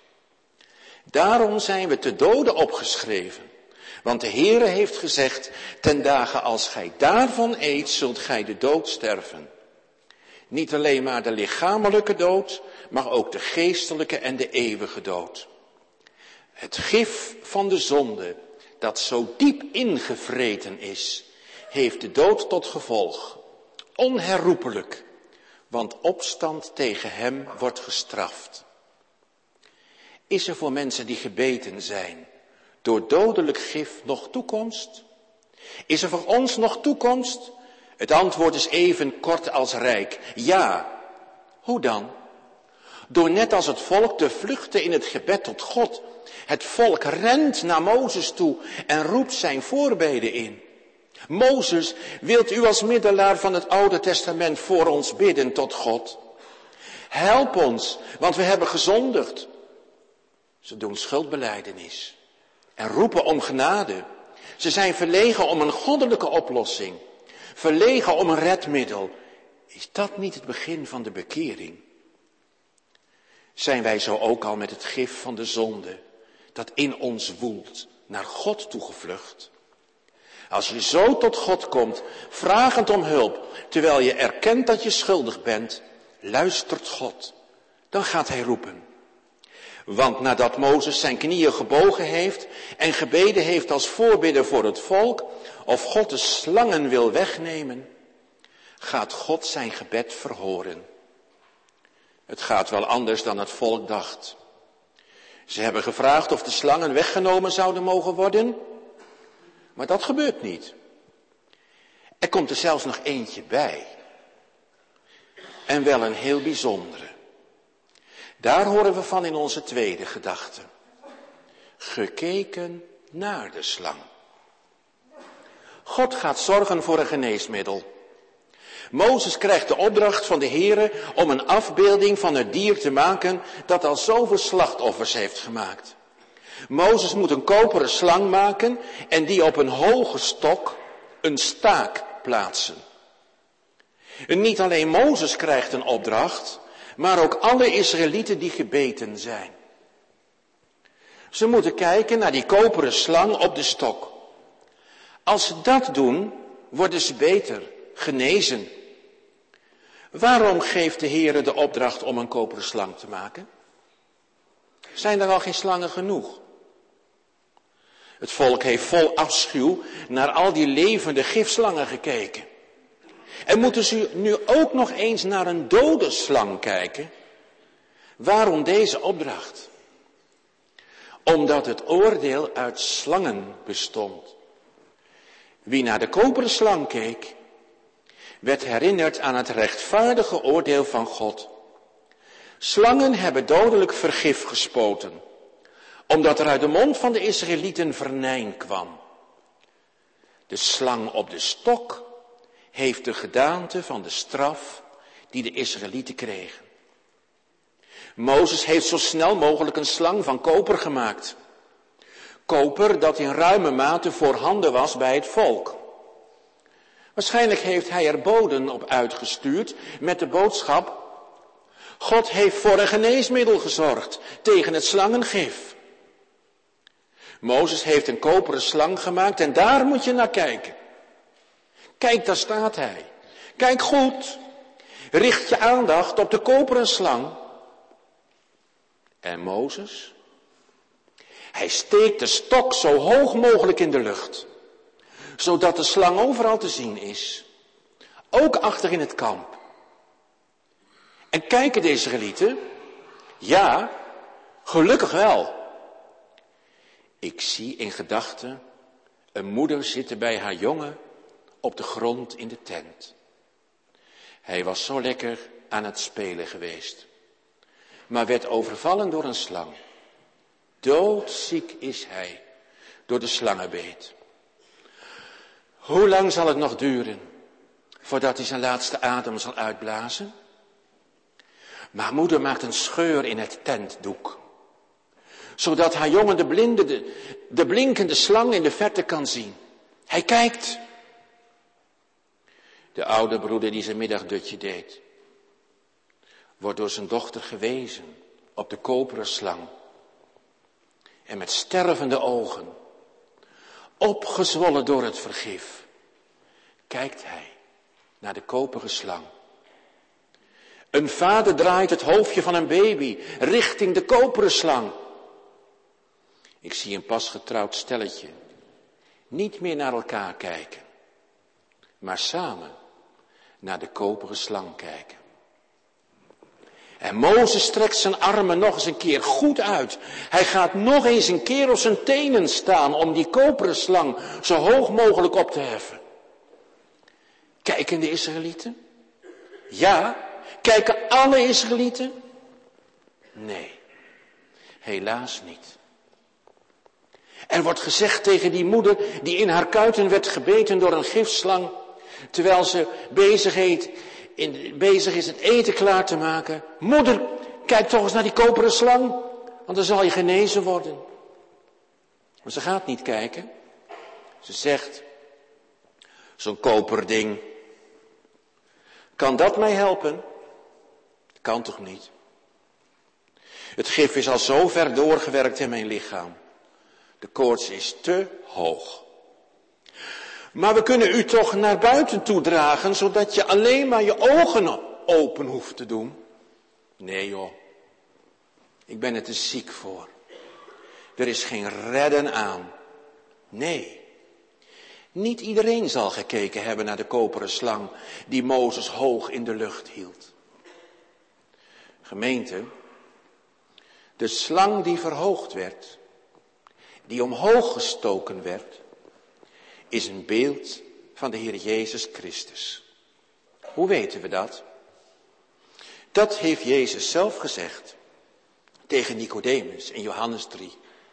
Daarom zijn we te dode opgeschreven. Want de Heere heeft gezegd, ten dagen als gij daarvan eet, zult gij de dood sterven. Niet alleen maar de lichamelijke dood, maar ook de geestelijke en de eeuwige dood. Het gif van de zonde, dat zo diep ingevreten is, heeft de dood tot gevolg. Onherroepelijk, want opstand tegen hem wordt gestraft. Is er voor mensen die gebeten zijn door dodelijk gif nog toekomst? Is er voor ons nog toekomst? Het antwoord is even kort als rijk. Ja. Hoe dan? Door net als het volk te vluchten in het gebed tot God. Het volk rent naar Mozes toe en roept zijn voorbeden in. Mozes, wilt u als middelaar van het Oude Testament voor ons bidden tot God? Help ons, want we hebben gezondigd. Ze doen schuldbelijdenis en roepen om genade. Ze zijn verlegen om een goddelijke oplossing. Verlegen om een redmiddel. Is dat niet het begin van de bekering? Zijn wij zo ook al met het gif van de zonde dat in ons woelt naar God toegevlucht? Als je zo tot God komt, vragend om hulp, terwijl je erkent dat je schuldig bent, luistert God. Dan gaat hij roepen. Want nadat Mozes zijn knieën gebogen heeft en gebeden heeft als voorbidder voor het volk, of God de slangen wil wegnemen, gaat God zijn gebed verhoren. Het gaat wel anders dan het volk dacht. Ze hebben gevraagd of de slangen weggenomen zouden mogen worden, maar dat gebeurt niet. Er komt er zelfs nog eentje bij. En wel een heel bijzondere. Daar horen we van in onze tweede gedachte. Gekeken naar de slang. God gaat zorgen voor een geneesmiddel. Mozes krijgt de opdracht van de Heere om een afbeelding van het dier te maken dat al zoveel slachtoffers heeft gemaakt. Mozes moet een koperen slang maken en die op een hoge stok, een staak, plaatsen. En niet alleen Mozes krijgt een opdracht, maar ook alle Israëlieten die gebeten zijn. Ze moeten kijken naar die koperen slang op de stok. Als ze dat doen, worden ze beter, genezen. Waarom geeft de Heere de opdracht om een koperen slang te maken? Zijn er al geen slangen genoeg? Het volk heeft vol afschuw naar al die levende gifslangen gekeken. En moeten ze nu ook nog eens naar een dode slang kijken? Waarom deze opdracht? Omdat het oordeel uit slangen bestond. Wie naar de koperen slang keek, werd herinnerd aan het rechtvaardige oordeel van God. Slangen hebben dodelijk vergif gespoten, omdat er uit de mond van de Israëlieten venijn kwam. De slang op de stok heeft de gedaante van de straf die de Israëlieten kregen. Mozes heeft zo snel mogelijk een slang van koper gemaakt. Koper dat in ruime mate voorhanden was bij het volk. Waarschijnlijk heeft hij er boden op uitgestuurd met de boodschap: God heeft voor een geneesmiddel gezorgd tegen het slangengif. Mozes heeft een koperen slang gemaakt en daar moet je naar kijken. Kijk, daar staat hij. Kijk goed. Richt je aandacht op de koperen slang. En Mozes? Hij steekt de stok zo hoog mogelijk in de lucht, zodat de slang overal te zien is. Ook achter in het kamp. En kijken de Israëlieten? Ja, gelukkig wel. Ik zie in gedachten een moeder zitten bij haar jongen op de grond in de tent. Hij was zo lekker aan het spelen geweest, maar werd overvallen door een slang. Doodziek is hij door de slangenbeet. Hoe lang zal het nog duren voordat hij zijn laatste adem zal uitblazen? Maar moeder maakt een scheur in het tentdoek, zodat haar jongen de, blinde, de, de blinkende slang in de verte kan zien. Hij kijkt. De oude broeder die zijn middagdutje deed, wordt door zijn dochter gewezen op de koperen slang. En met stervende ogen, opgezwollen door het vergif, kijkt hij naar de koperen slang. Een vader draait het hoofdje van een baby richting de koperen slang. Ik zie een pas getrouwd stelletje niet meer naar elkaar kijken, maar samen naar de koperen slang kijken. En Mozes strekt zijn armen nog eens een keer goed uit. Hij gaat nog eens een keer op zijn tenen staan om die koperen slang zo hoog mogelijk op te heffen. Kijken de Israëlieten? Ja, kijken alle Israëlieten? Nee, helaas niet. Er wordt gezegd tegen die moeder die in haar kuiten werd gebeten door een gifslang, terwijl ze bezig, heet, in, bezig is het eten klaar te maken. Moeder, kijk toch eens naar die koperen slang, want dan zal je genezen worden. Maar ze gaat niet kijken. Ze zegt, zo'n koper ding, kan dat mij helpen? Kan toch niet? Het gif is al zo ver doorgewerkt in mijn lichaam. De koorts is te hoog. Maar we kunnen u toch naar buiten toe dragen, zodat je alleen maar je ogen open hoeft te doen. Nee joh, ik ben er te ziek voor. Er is geen redden aan. Nee, niet iedereen zal gekeken hebben naar de koperen slang die Mozes hoog in de lucht hield. Gemeente, de slang die verhoogd werd, die omhoog gestoken werd, is een beeld van de Heer Jezus Christus. Hoe weten we dat? Dat heeft Jezus zelf gezegd tegen Nicodemus in Johannes drie.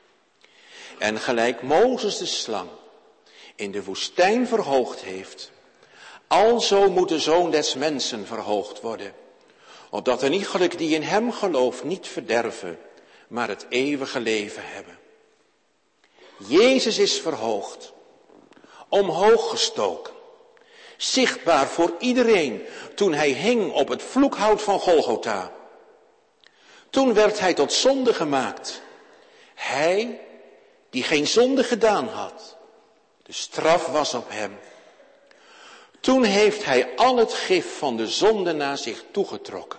En gelijk Mozes de slang in de woestijn verhoogd heeft, alzo moet de Zoon des Mensen verhoogd worden, opdat een iegelijk die in hem gelooft niet verderven, maar het eeuwige leven hebben. Jezus is verhoogd, omhoog gestoken, zichtbaar voor iedereen toen hij hing op het vloekhout van Golgotha. Toen werd hij tot zonde gemaakt. Hij die geen zonde gedaan had. De straf was op hem. Toen heeft hij al het gif van de zonde naar zich toegetrokken.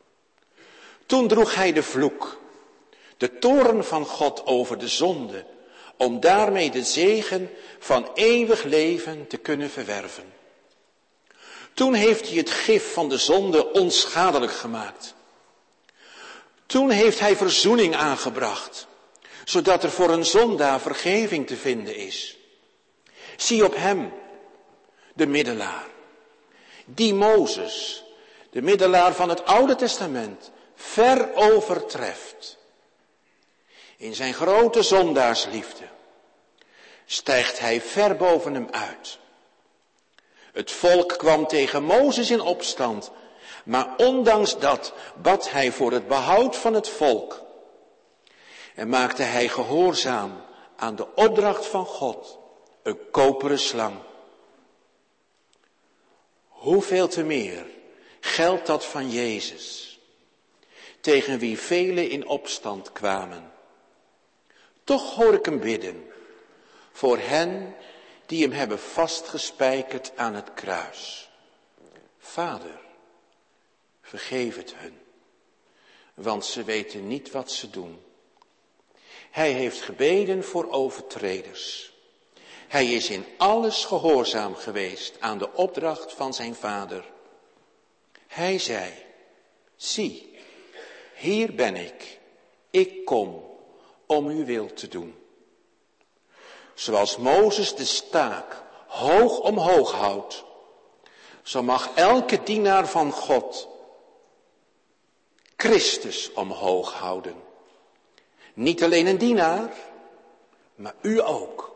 Toen droeg hij de vloek, de toorn van God over de zonde, om daarmee de zegen van eeuwig leven te kunnen verwerven. Toen heeft hij het gif van de zonde onschadelijk gemaakt. Toen heeft hij verzoening aangebracht, zodat er voor een zondaar vergeving te vinden is. Zie op hem, de middelaar, die Mozes, de middelaar van het Oude Testament, ver overtreft. In zijn grote zondaarsliefde stijgt hij ver boven hem uit. Het volk kwam tegen Mozes in opstand, maar ondanks dat bad hij voor het behoud van het volk. En maakte hij gehoorzaam aan de opdracht van God, een koperen slang. Hoeveel te meer geldt dat van Jezus, tegen wie velen in opstand kwamen. Toch hoor ik hem bidden voor hen die hem hebben vastgespijkerd aan het kruis. Vader, vergeef het hun, want ze weten niet wat ze doen. Hij heeft gebeden voor overtreders. Hij is in alles gehoorzaam geweest aan de opdracht van zijn vader. Hij zei, zie, hier ben ik, ik kom om uw wil te doen. Zoals Mozes de staak hoog omhoog houdt, zo mag elke dienaar van God Christus omhoog houden. Niet alleen een dienaar, maar u ook.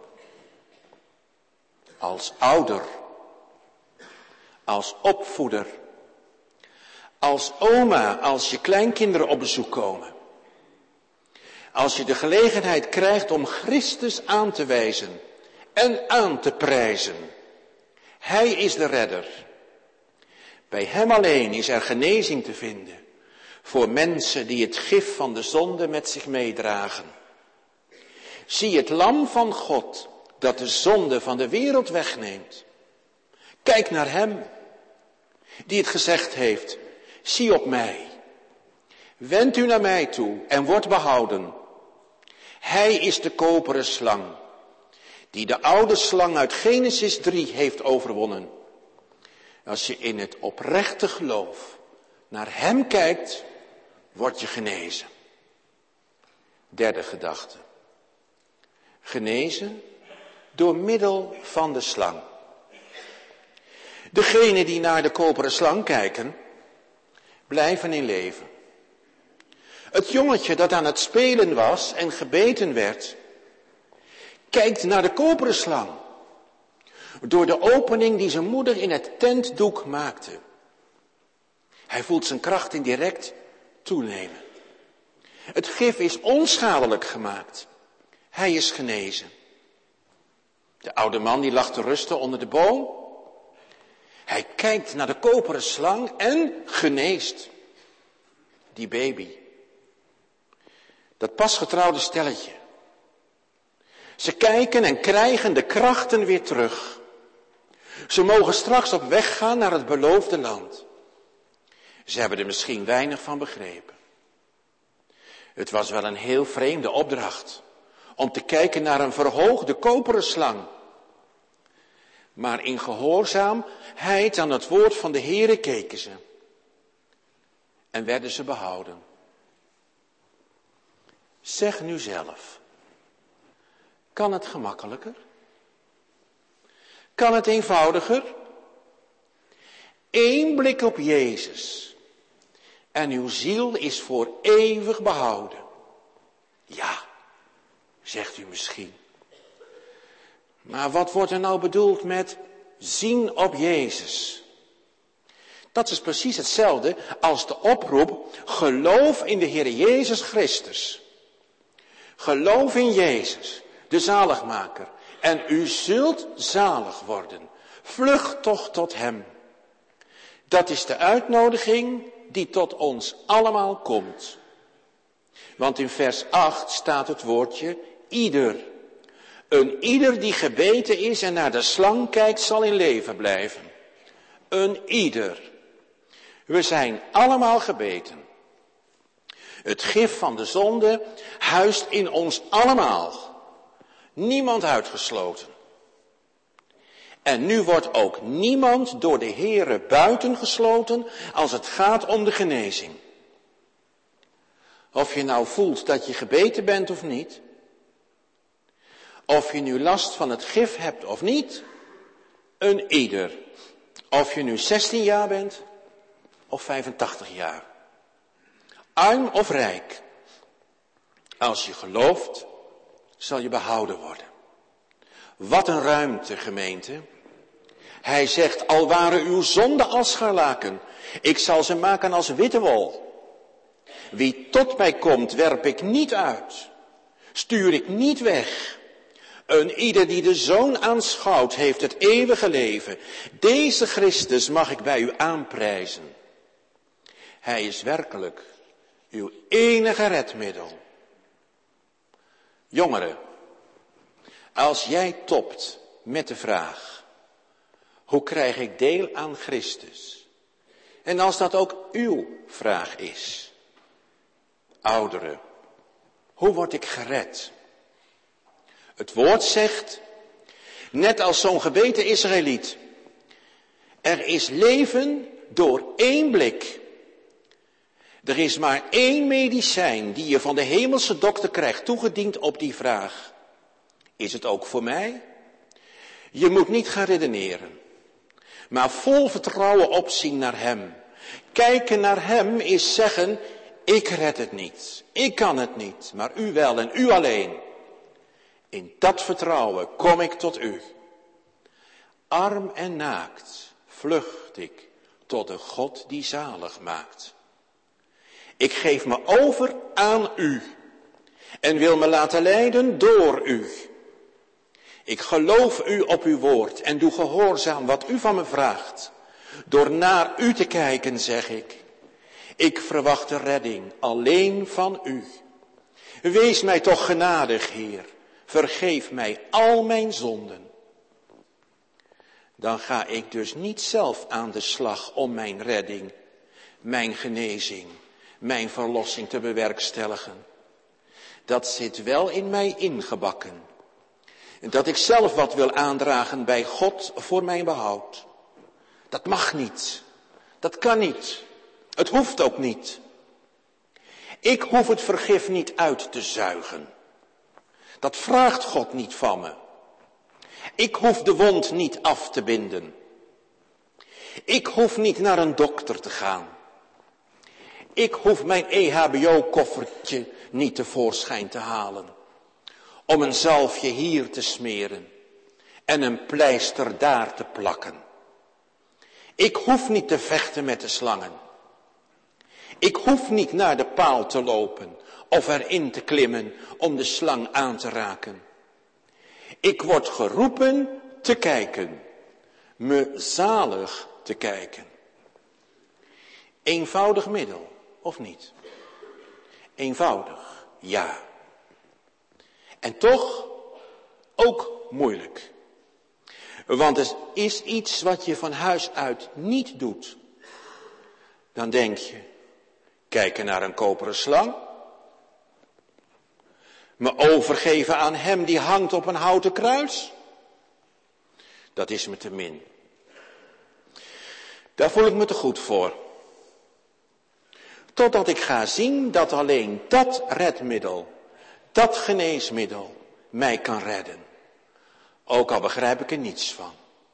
Als ouder, als opvoeder, als oma, als je kleinkinderen op bezoek komen. Als je de gelegenheid krijgt om Christus aan te wijzen en aan te prijzen. Hij is de redder. Bij hem alleen is er genezing te vinden voor mensen die het gif van de zonde met zich meedragen. Zie het lam van God dat de zonde van de wereld wegneemt. Kijk naar hem die het gezegd heeft, zie op mij. Wend u naar mij toe en word behouden. Hij is de koperen slang, die de oude slang uit Genesis drie heeft overwonnen. Als je in het oprechte geloof naar hem kijkt, word je genezen. Derde gedachte. Genezen door middel van de slang. Degenen die naar de koperen slang kijken, blijven in leven. Het jongetje dat aan het spelen was en gebeten werd, kijkt naar de koperen slang. Door de opening die zijn moeder in het tentdoek maakte. Hij voelt zijn kracht indirect toenemen. Het gif is onschadelijk gemaakt. Hij is genezen. De oude man die lag te rusten onder de boom. Hij kijkt naar de koperen slang en geneest. Die baby. Dat pasgetrouwde stelletje. Ze kijken en krijgen de krachten weer terug. Ze mogen straks op weg gaan naar het beloofde land. Ze hebben er misschien weinig van begrepen. Het was wel een heel vreemde opdracht om te kijken naar een verhoogde koperen slang. Maar in gehoorzaamheid aan het woord van de Heere keken ze. En werden ze behouden. Zeg nu zelf. Kan het gemakkelijker? Kan het eenvoudiger? Eén blik op Jezus. En uw ziel is voor eeuwig behouden. Ja, zegt u misschien. Maar wat wordt er nou bedoeld met zien op Jezus? Dat is precies hetzelfde als de oproep, geloof in de Heer Jezus Christus. Geloof in Jezus, de zaligmaker. En u zult zalig worden. Vlucht toch tot hem. Dat is de uitnodiging die tot ons allemaal komt. Want in vers acht staat het woordje ieder. Een ieder die gebeten is en naar de slang kijkt zal in leven blijven. Een ieder. We zijn allemaal gebeten. Het gif van de zonde huist in ons allemaal. Niemand uitgesloten. En nu wordt ook niemand door de Heere buitengesloten als het gaat om de genezing. Of je nou voelt dat je gebeten bent of niet. Of je nu last van het gif hebt of niet. Een ieder. Of je nu zestien jaar bent of vijfentachtig jaar. Arm of rijk. Als je gelooft, zal je behouden worden. Wat een ruimte, gemeente. Hij zegt, al waren uw zonden als scharlaken, ik zal ze maken als witte wol. Wie tot mij komt, werp ik niet uit. Stuur ik niet weg. Een ieder die de Zoon aanschouwt, heeft het eeuwige leven. Deze Christus mag ik bij u aanprijzen. Hij is werkelijk uw enige redmiddel. Jongeren, als jij topt met de vraag, hoe krijg ik deel aan Christus? En als dat ook uw vraag is. Ouderen, hoe word ik gered? Het woord zegt, net als zo'n gebeten Israëliet, er is leven door één blik. Er is maar één medicijn die je van de hemelse dokter krijgt toegediend op die vraag. Is het ook voor mij? Je moet niet gaan redeneren, maar vol vertrouwen opzien naar hem. Kijken naar hem is zeggen, ik red het niet, ik kan het niet, maar u wel en u alleen. In dat vertrouwen kom ik tot u. Arm en naakt vlucht ik tot de God die zalig maakt. Ik geef me over aan u en wil me laten leiden door u. Ik geloof u op uw woord en doe gehoorzaam wat u van me vraagt. Door naar u te kijken zeg ik, ik verwacht de redding alleen van u. Wees mij toch genadig, Heer, vergeef mij al mijn zonden. Dan ga ik dus niet zelf aan de slag om mijn redding, mijn genezing, mijn verlossing te bewerkstelligen. Dat zit wel in mij ingebakken. Dat ik zelf wat wil aandragen bij God voor mijn behoud. Dat mag niet. Dat kan niet. Het hoeft ook niet. Ik hoef het vergif niet uit te zuigen. Dat vraagt God niet van me. Ik hoef de wond niet af te binden. Ik hoef niet naar een dokter te gaan. Ik hoef mijn E H B O-koffertje niet tevoorschijn te halen. Om een zalfje hier te smeren en een pleister daar te plakken. Ik hoef niet te vechten met de slangen. Ik hoef niet naar de paal te lopen of erin te klimmen om de slang aan te raken. Ik word geroepen te kijken, me zalig te kijken. Eenvoudig middel, of niet? Eenvoudig, ja. En toch ook moeilijk. Want het is iets wat je van huis uit niet doet. Dan denk je, kijken naar een koperen slang. Me overgeven aan hem die hangt op een houten kruis. Dat is me te min. Daar voel ik me te goed voor. Totdat ik ga zien dat alleen dat redmiddel, dat geneesmiddel, mij kan redden. Ook al begrijp ik er niets van.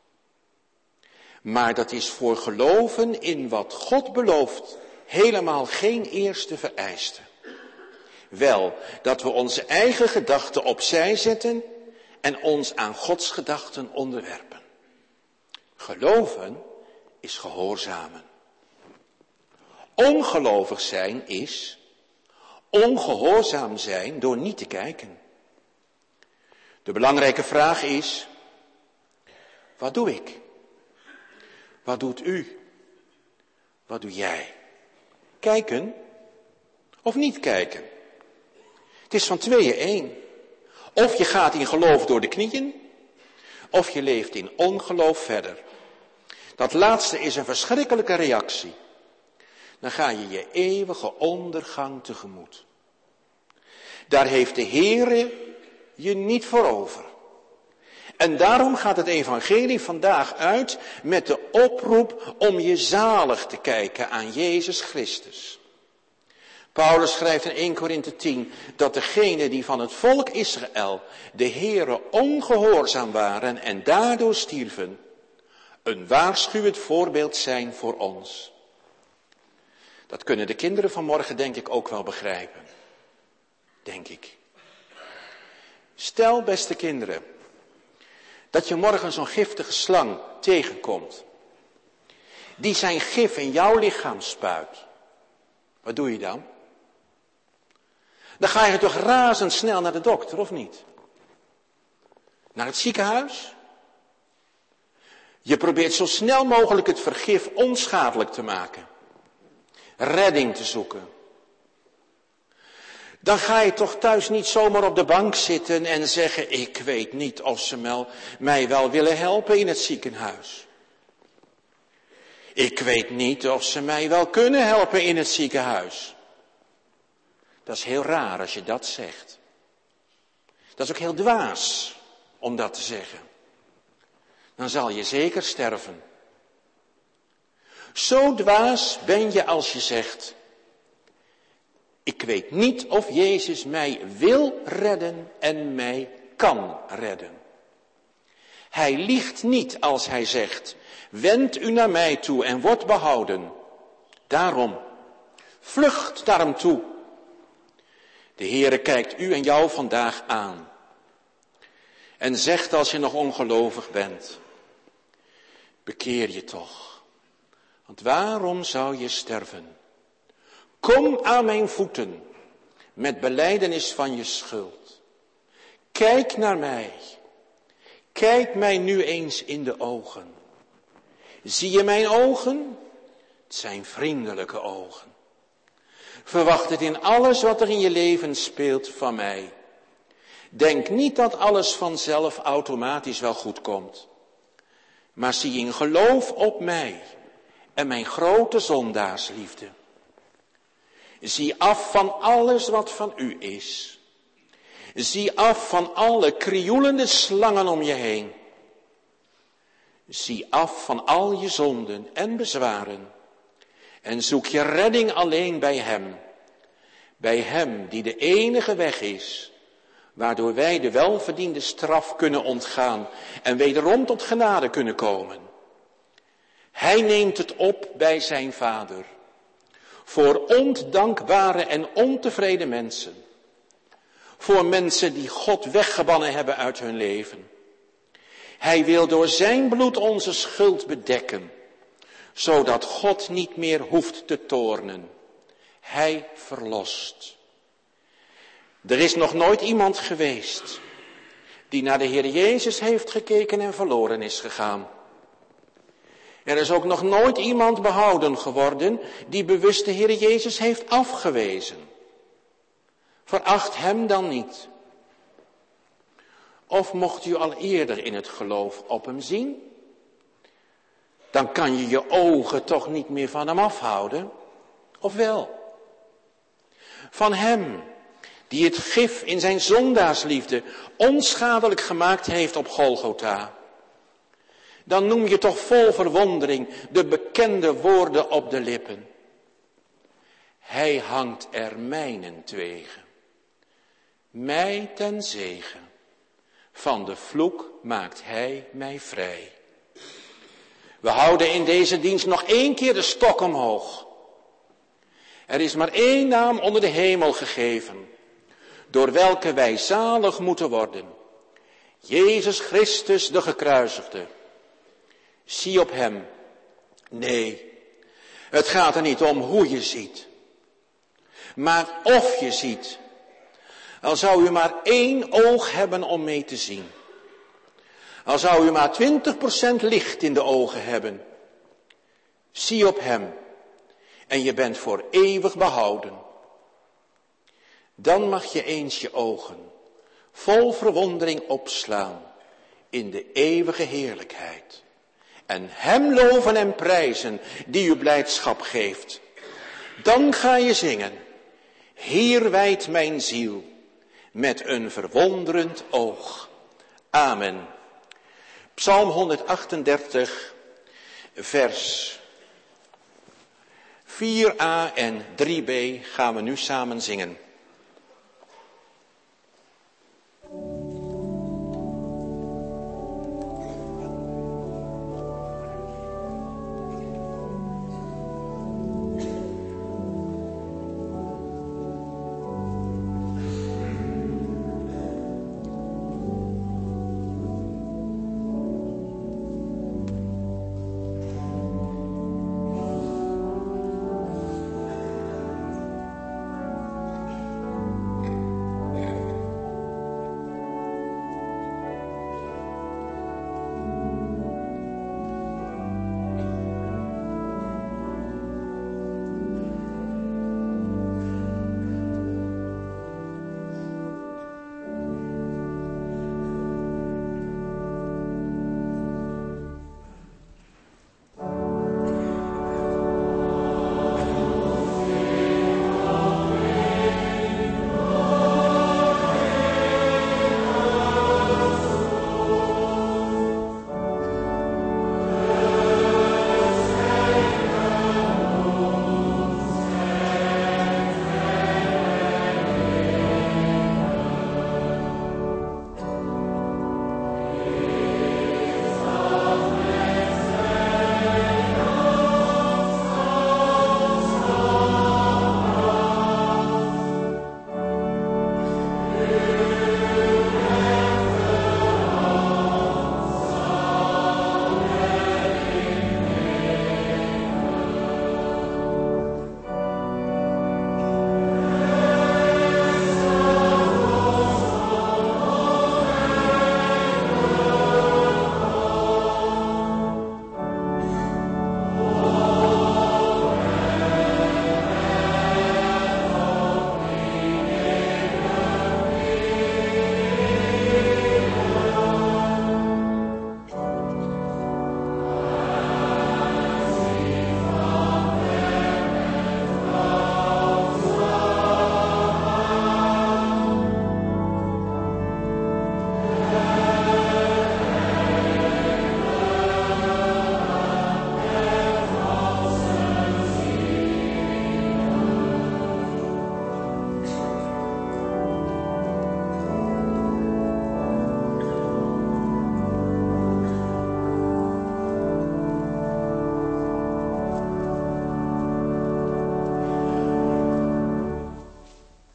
Maar dat is voor geloven in wat God belooft helemaal geen eerste vereiste. Wel, dat we onze eigen gedachten opzij zetten en ons aan Gods gedachten onderwerpen. Geloven is gehoorzamen. Ongelovig zijn is ongehoorzaam zijn door niet te kijken. De belangrijke vraag is, wat doe ik? Wat doet u? Wat doe jij? Kijken of niet kijken? Het is van tweeën één. Of je gaat in geloof door de knieën, of je leeft in ongeloof verder. Dat laatste is een verschrikkelijke reactie. Dan ga je je eeuwige ondergang tegemoet. Daar heeft de Heere je niet voor over. En daarom gaat het evangelie vandaag uit met de oproep om je zalig te kijken aan Jezus Christus. Paulus schrijft in eerste Korinthe tien dat degenen die van het volk Israël de Heere ongehoorzaam waren en daardoor stierven, een waarschuwend voorbeeld zijn voor ons. Dat kunnen de kinderen van morgen denk ik ook wel begrijpen. Denk ik. Stel, beste kinderen, dat je morgen zo'n giftige slang tegenkomt. Die zijn gif in jouw lichaam spuit. Wat doe je dan? Dan ga je toch razendsnel naar de dokter, of niet? Naar het ziekenhuis? Je probeert zo snel mogelijk het vergif onschadelijk te maken. Redding te zoeken. Dan ga je toch thuis niet zomaar op de bank zitten en zeggen, ik weet niet of ze mij wel willen helpen in het ziekenhuis. Ik weet niet of ze mij wel kunnen helpen in het ziekenhuis. Dat is heel raar als je dat zegt. Dat is ook heel dwaas om dat te zeggen. Dan zal je zeker sterven. Zo dwaas ben je als je zegt, ik weet niet of Jezus mij wil redden en mij kan redden. Hij liegt niet als hij zegt, wend u naar mij toe en word behouden. Daarom, vlucht naar hem toe. De Heere kijkt u en jou vandaag aan. En zegt als je nog ongelovig bent, bekeer je toch. Want waarom zou je sterven? Kom aan mijn voeten met belijdenis van je schuld. Kijk naar mij. Kijk mij nu eens in de ogen. Zie je mijn ogen? Het zijn vriendelijke ogen. Verwacht het in alles wat er in je leven speelt van mij. Denk niet dat alles vanzelf automatisch wel goed komt. Maar zie in geloof op mij en mijn grote zondaarsliefde. Zie af van alles wat van u is. Zie af van alle krioelende slangen om je heen. Zie af van al je zonden en bezwaren. En zoek je redding alleen bij hem. Bij hem die de enige weg is, waardoor wij de welverdiende straf kunnen ontgaan en wederom tot genade kunnen komen. Hij neemt het op bij zijn Vader. voor ondankbare en ontevreden mensen. Voor mensen die God weggebannen hebben uit hun leven. Hij wil door zijn bloed onze schuld bedekken, zodat God niet meer hoeft te toornen. Hij verlost. Er is nog nooit iemand geweest die naar de Heer Jezus heeft gekeken en verloren is gegaan. Er is ook nog nooit iemand behouden geworden die bewust de Heer Jezus heeft afgewezen. Veracht hem dan niet. Of mocht u al eerder in het geloof op hem zien? Dan kan je je ogen toch niet meer van hem afhouden? Of wel? Van hem die het gif in zijn zondaarsliefde onschadelijk gemaakt heeft op Golgotha. Dan noem je toch vol verwondering de bekende woorden op de lippen. Hij hangt er mijnentwege, mij ten zegen. Van de vloek maakt hij mij vrij. We houden in deze dienst nog één keer de stok omhoog. Er is maar één naam onder de hemel gegeven, door welke wij zalig moeten worden. Jezus Christus de gekruisigde. Zie op hem. Nee, het gaat er niet om hoe je ziet, maar of je ziet. Al zou u maar één oog hebben om mee te zien. Al zou u maar twintig procent licht in de ogen hebben. Zie op hem en je bent voor eeuwig behouden. Dan mag je eens je ogen vol verwondering opslaan in de eeuwige heerlijkheid. En hem loven en prijzen die u blijdschap geeft. Dan ga je zingen. Hier wijdt mijn ziel met een verwonderend oog. Amen. Psalm honderdachtendertig, vers vier a en drie b gaan we nu samen zingen.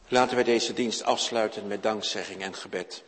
Laten wij deze dienst afsluiten met dankzegging en gebed.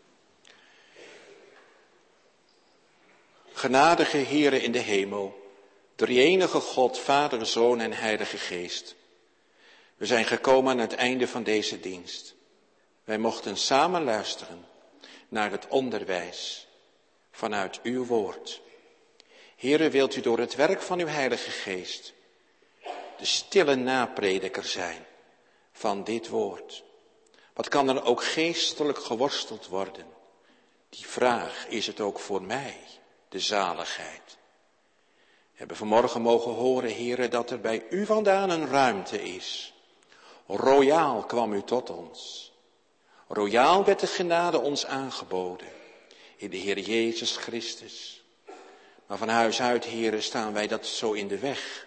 Genadige Heere in de hemel, drie-enige God, Vader, Zoon en Heilige Geest. We zijn gekomen aan het einde van deze dienst. Wij mochten samen luisteren naar het onderwijs vanuit uw woord. Heere, wilt u door het werk van uw Heilige Geest de stille naprediker zijn van dit woord. Wat kan er ook geestelijk geworsteld worden? Die vraag, is het ook voor mij de zaligheid? We hebben vanmorgen mogen horen, Heere, dat er bij u vandaan een ruimte is. Royaal kwam u tot ons. Royaal werd de genade ons aangeboden in de Heer Jezus Christus. Maar van huis uit, Heere, staan wij dat zo in de weg.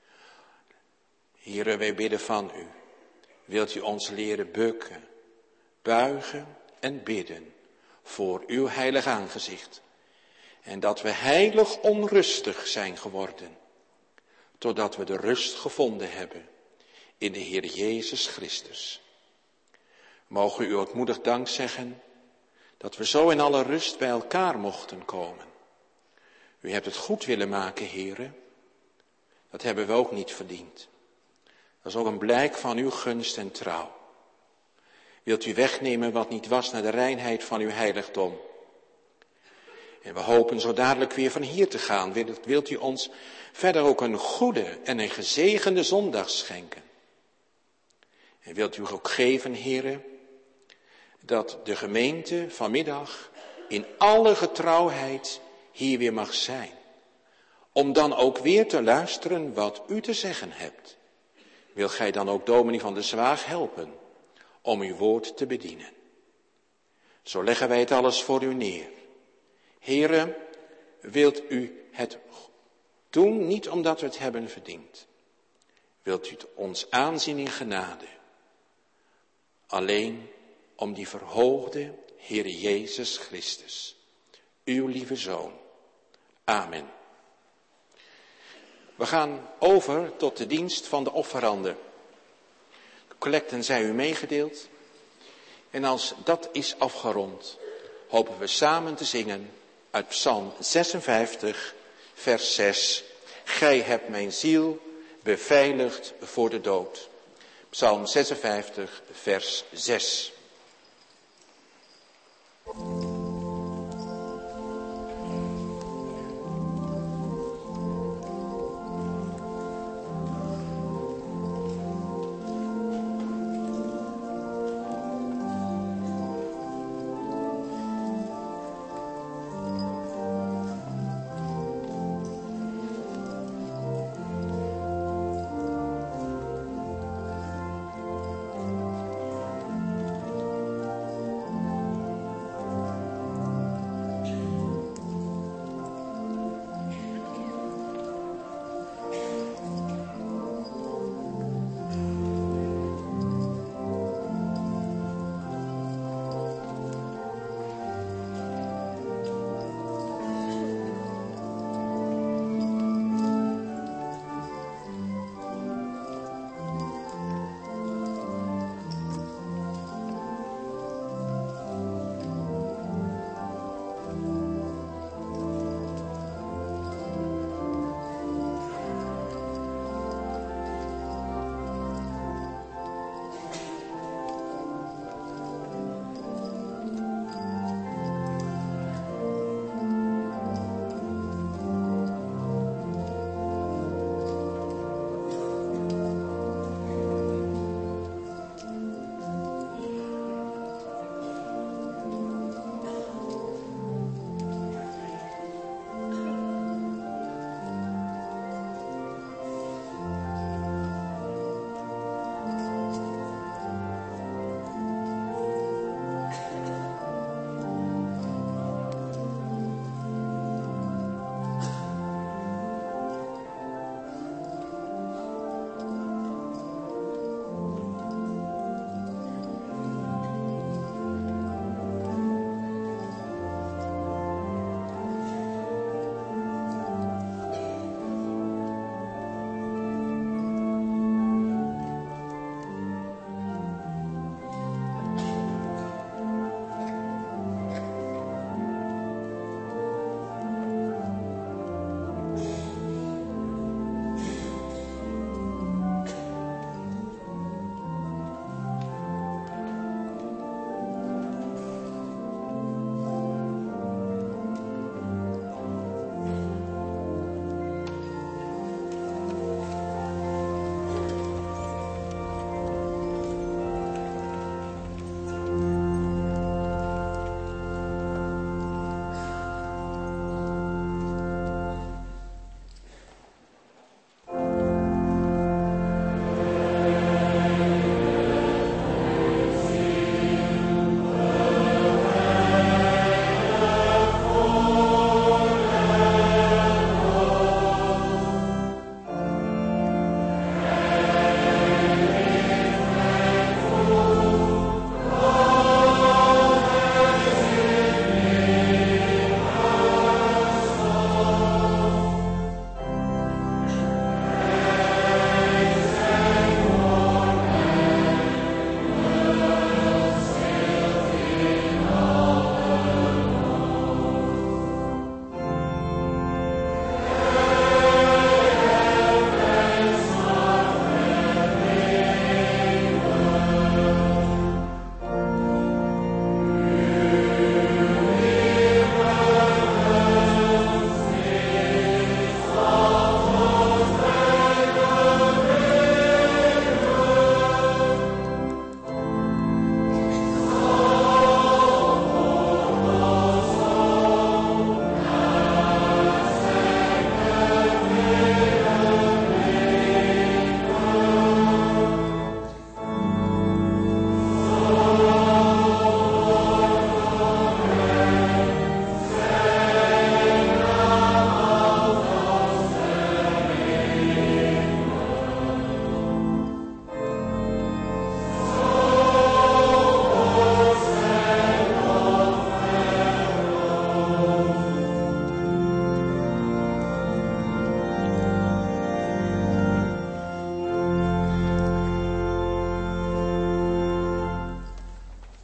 Heere, wij bidden van u. Wilt u ons leren bukken, buigen en bidden voor uw heilig aangezicht. En dat we heilig onrustig zijn geworden, totdat we de rust gevonden hebben in de Heer Jezus Christus. Mogen u ootmoedig dank zeggen dat we zo in alle rust bij elkaar mochten komen. U hebt het goed willen maken, Heere. Dat hebben we ook niet verdiend. Dat is ook een blijk van uw gunst en trouw. Wilt u wegnemen wat niet was naar de reinheid van uw heiligdom? En we hopen zo dadelijk weer van hier te gaan. Wilt, wilt u ons verder ook een goede en een gezegende zondag schenken? En wilt u ook geven, Heere, dat de gemeente vanmiddag in alle getrouwheid hier weer mag zijn. Om dan ook weer te luisteren wat u te zeggen hebt. Wil gij dan ook dominee van de Zwaag helpen om uw woord te bedienen? Zo leggen wij het alles voor u neer. Heere, wilt u het doen, niet omdat we het hebben verdiend. Wilt u het ons aanzien in genade. Alleen om die verhoogde Heer Jezus Christus, uw lieve Zoon. Amen. We gaan over tot de dienst van de offeranden. De collecten zijn u meegedeeld. En als dat is afgerond, hopen we samen te zingen uit Psalm zesenvijftig, vers zes. Gij hebt mijn ziel beveiligd voor de dood. Psalm zesenvijftig, vers zes.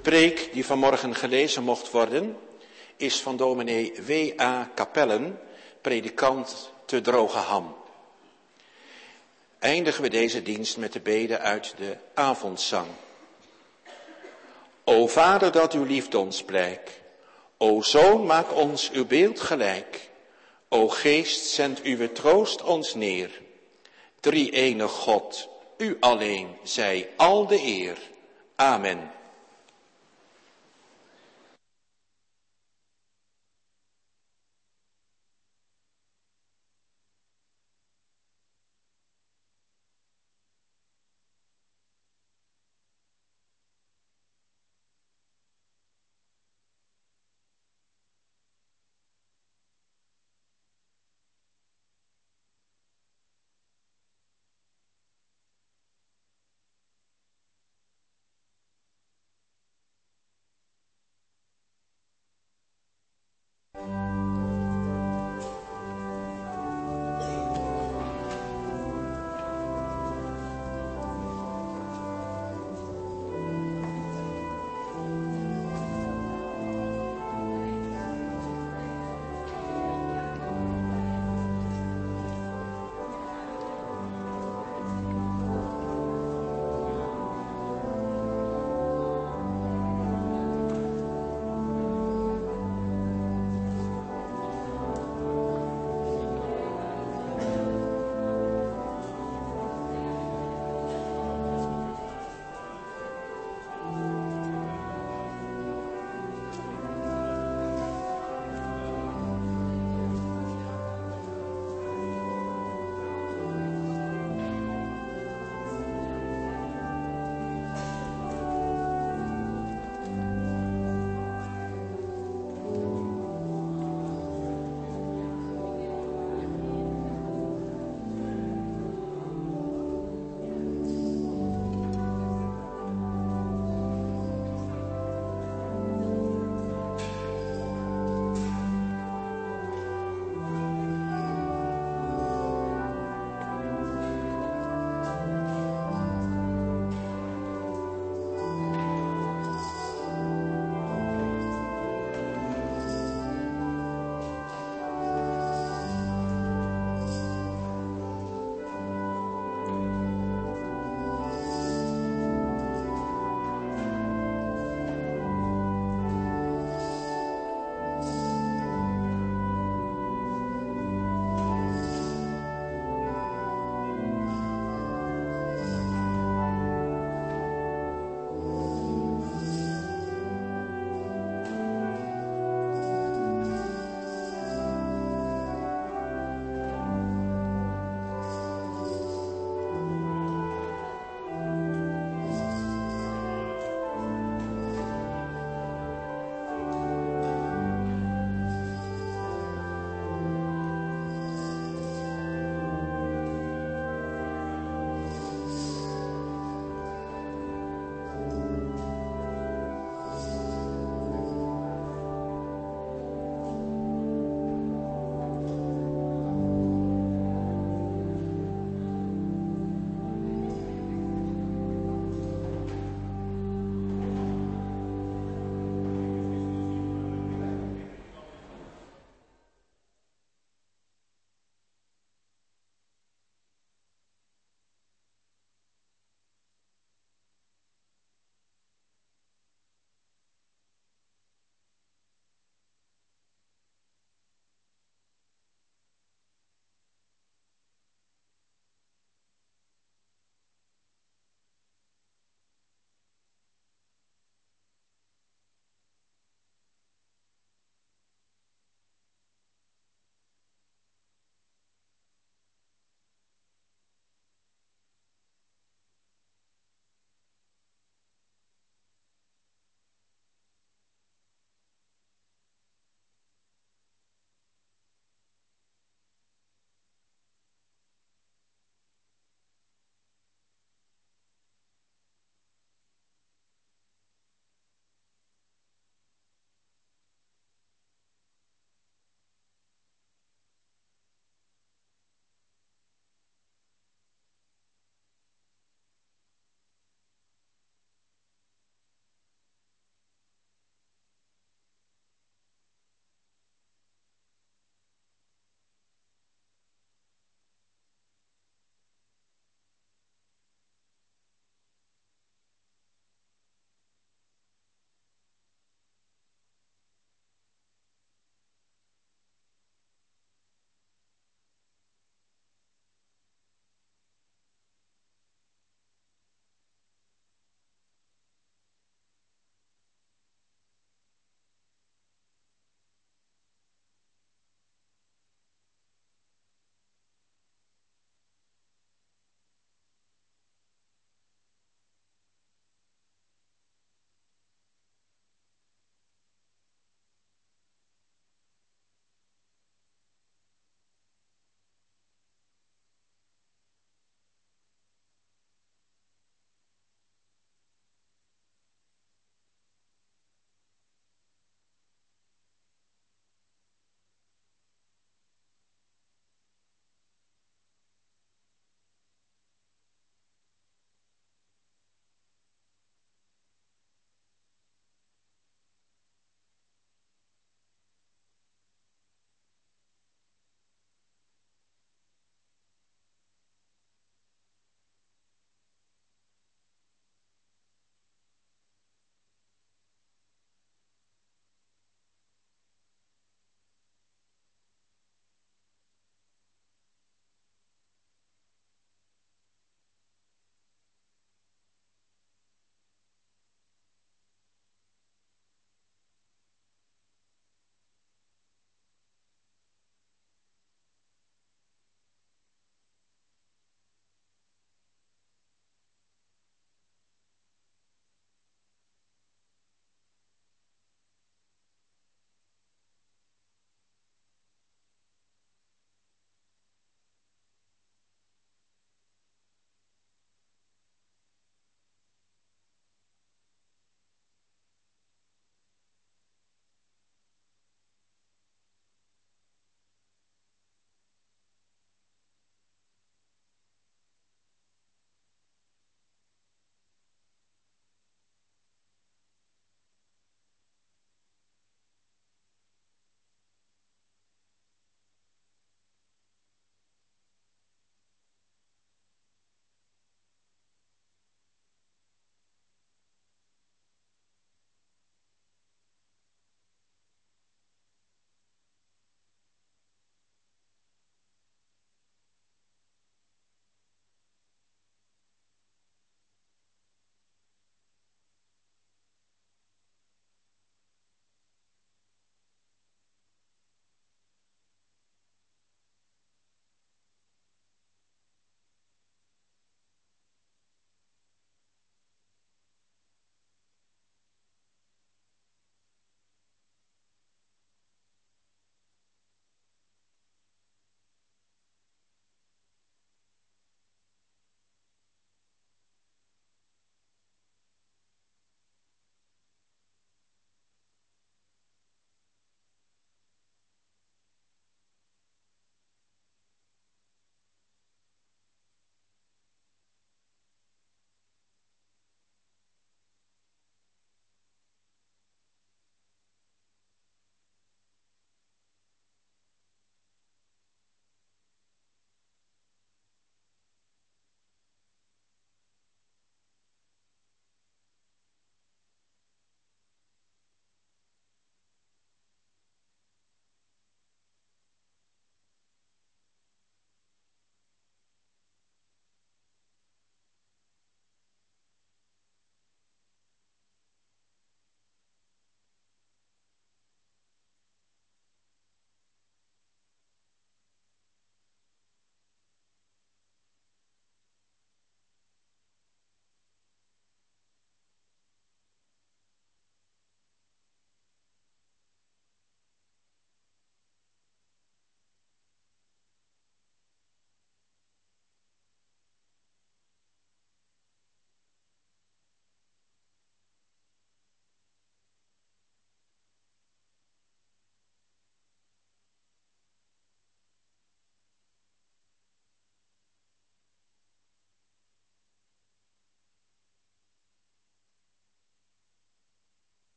preek die vanmorgen gelezen mocht worden is van dominee W A Kapellen, predikant te Drogeham. Eindigen we deze dienst met de bede uit de avondzang. O Vader, dat uw liefde ons blijk. O Zoon, maak ons uw beeld gelijk. O Geest, zend uw troost ons neer. Drie-ene God, u alleen, zij al de eer. Amen.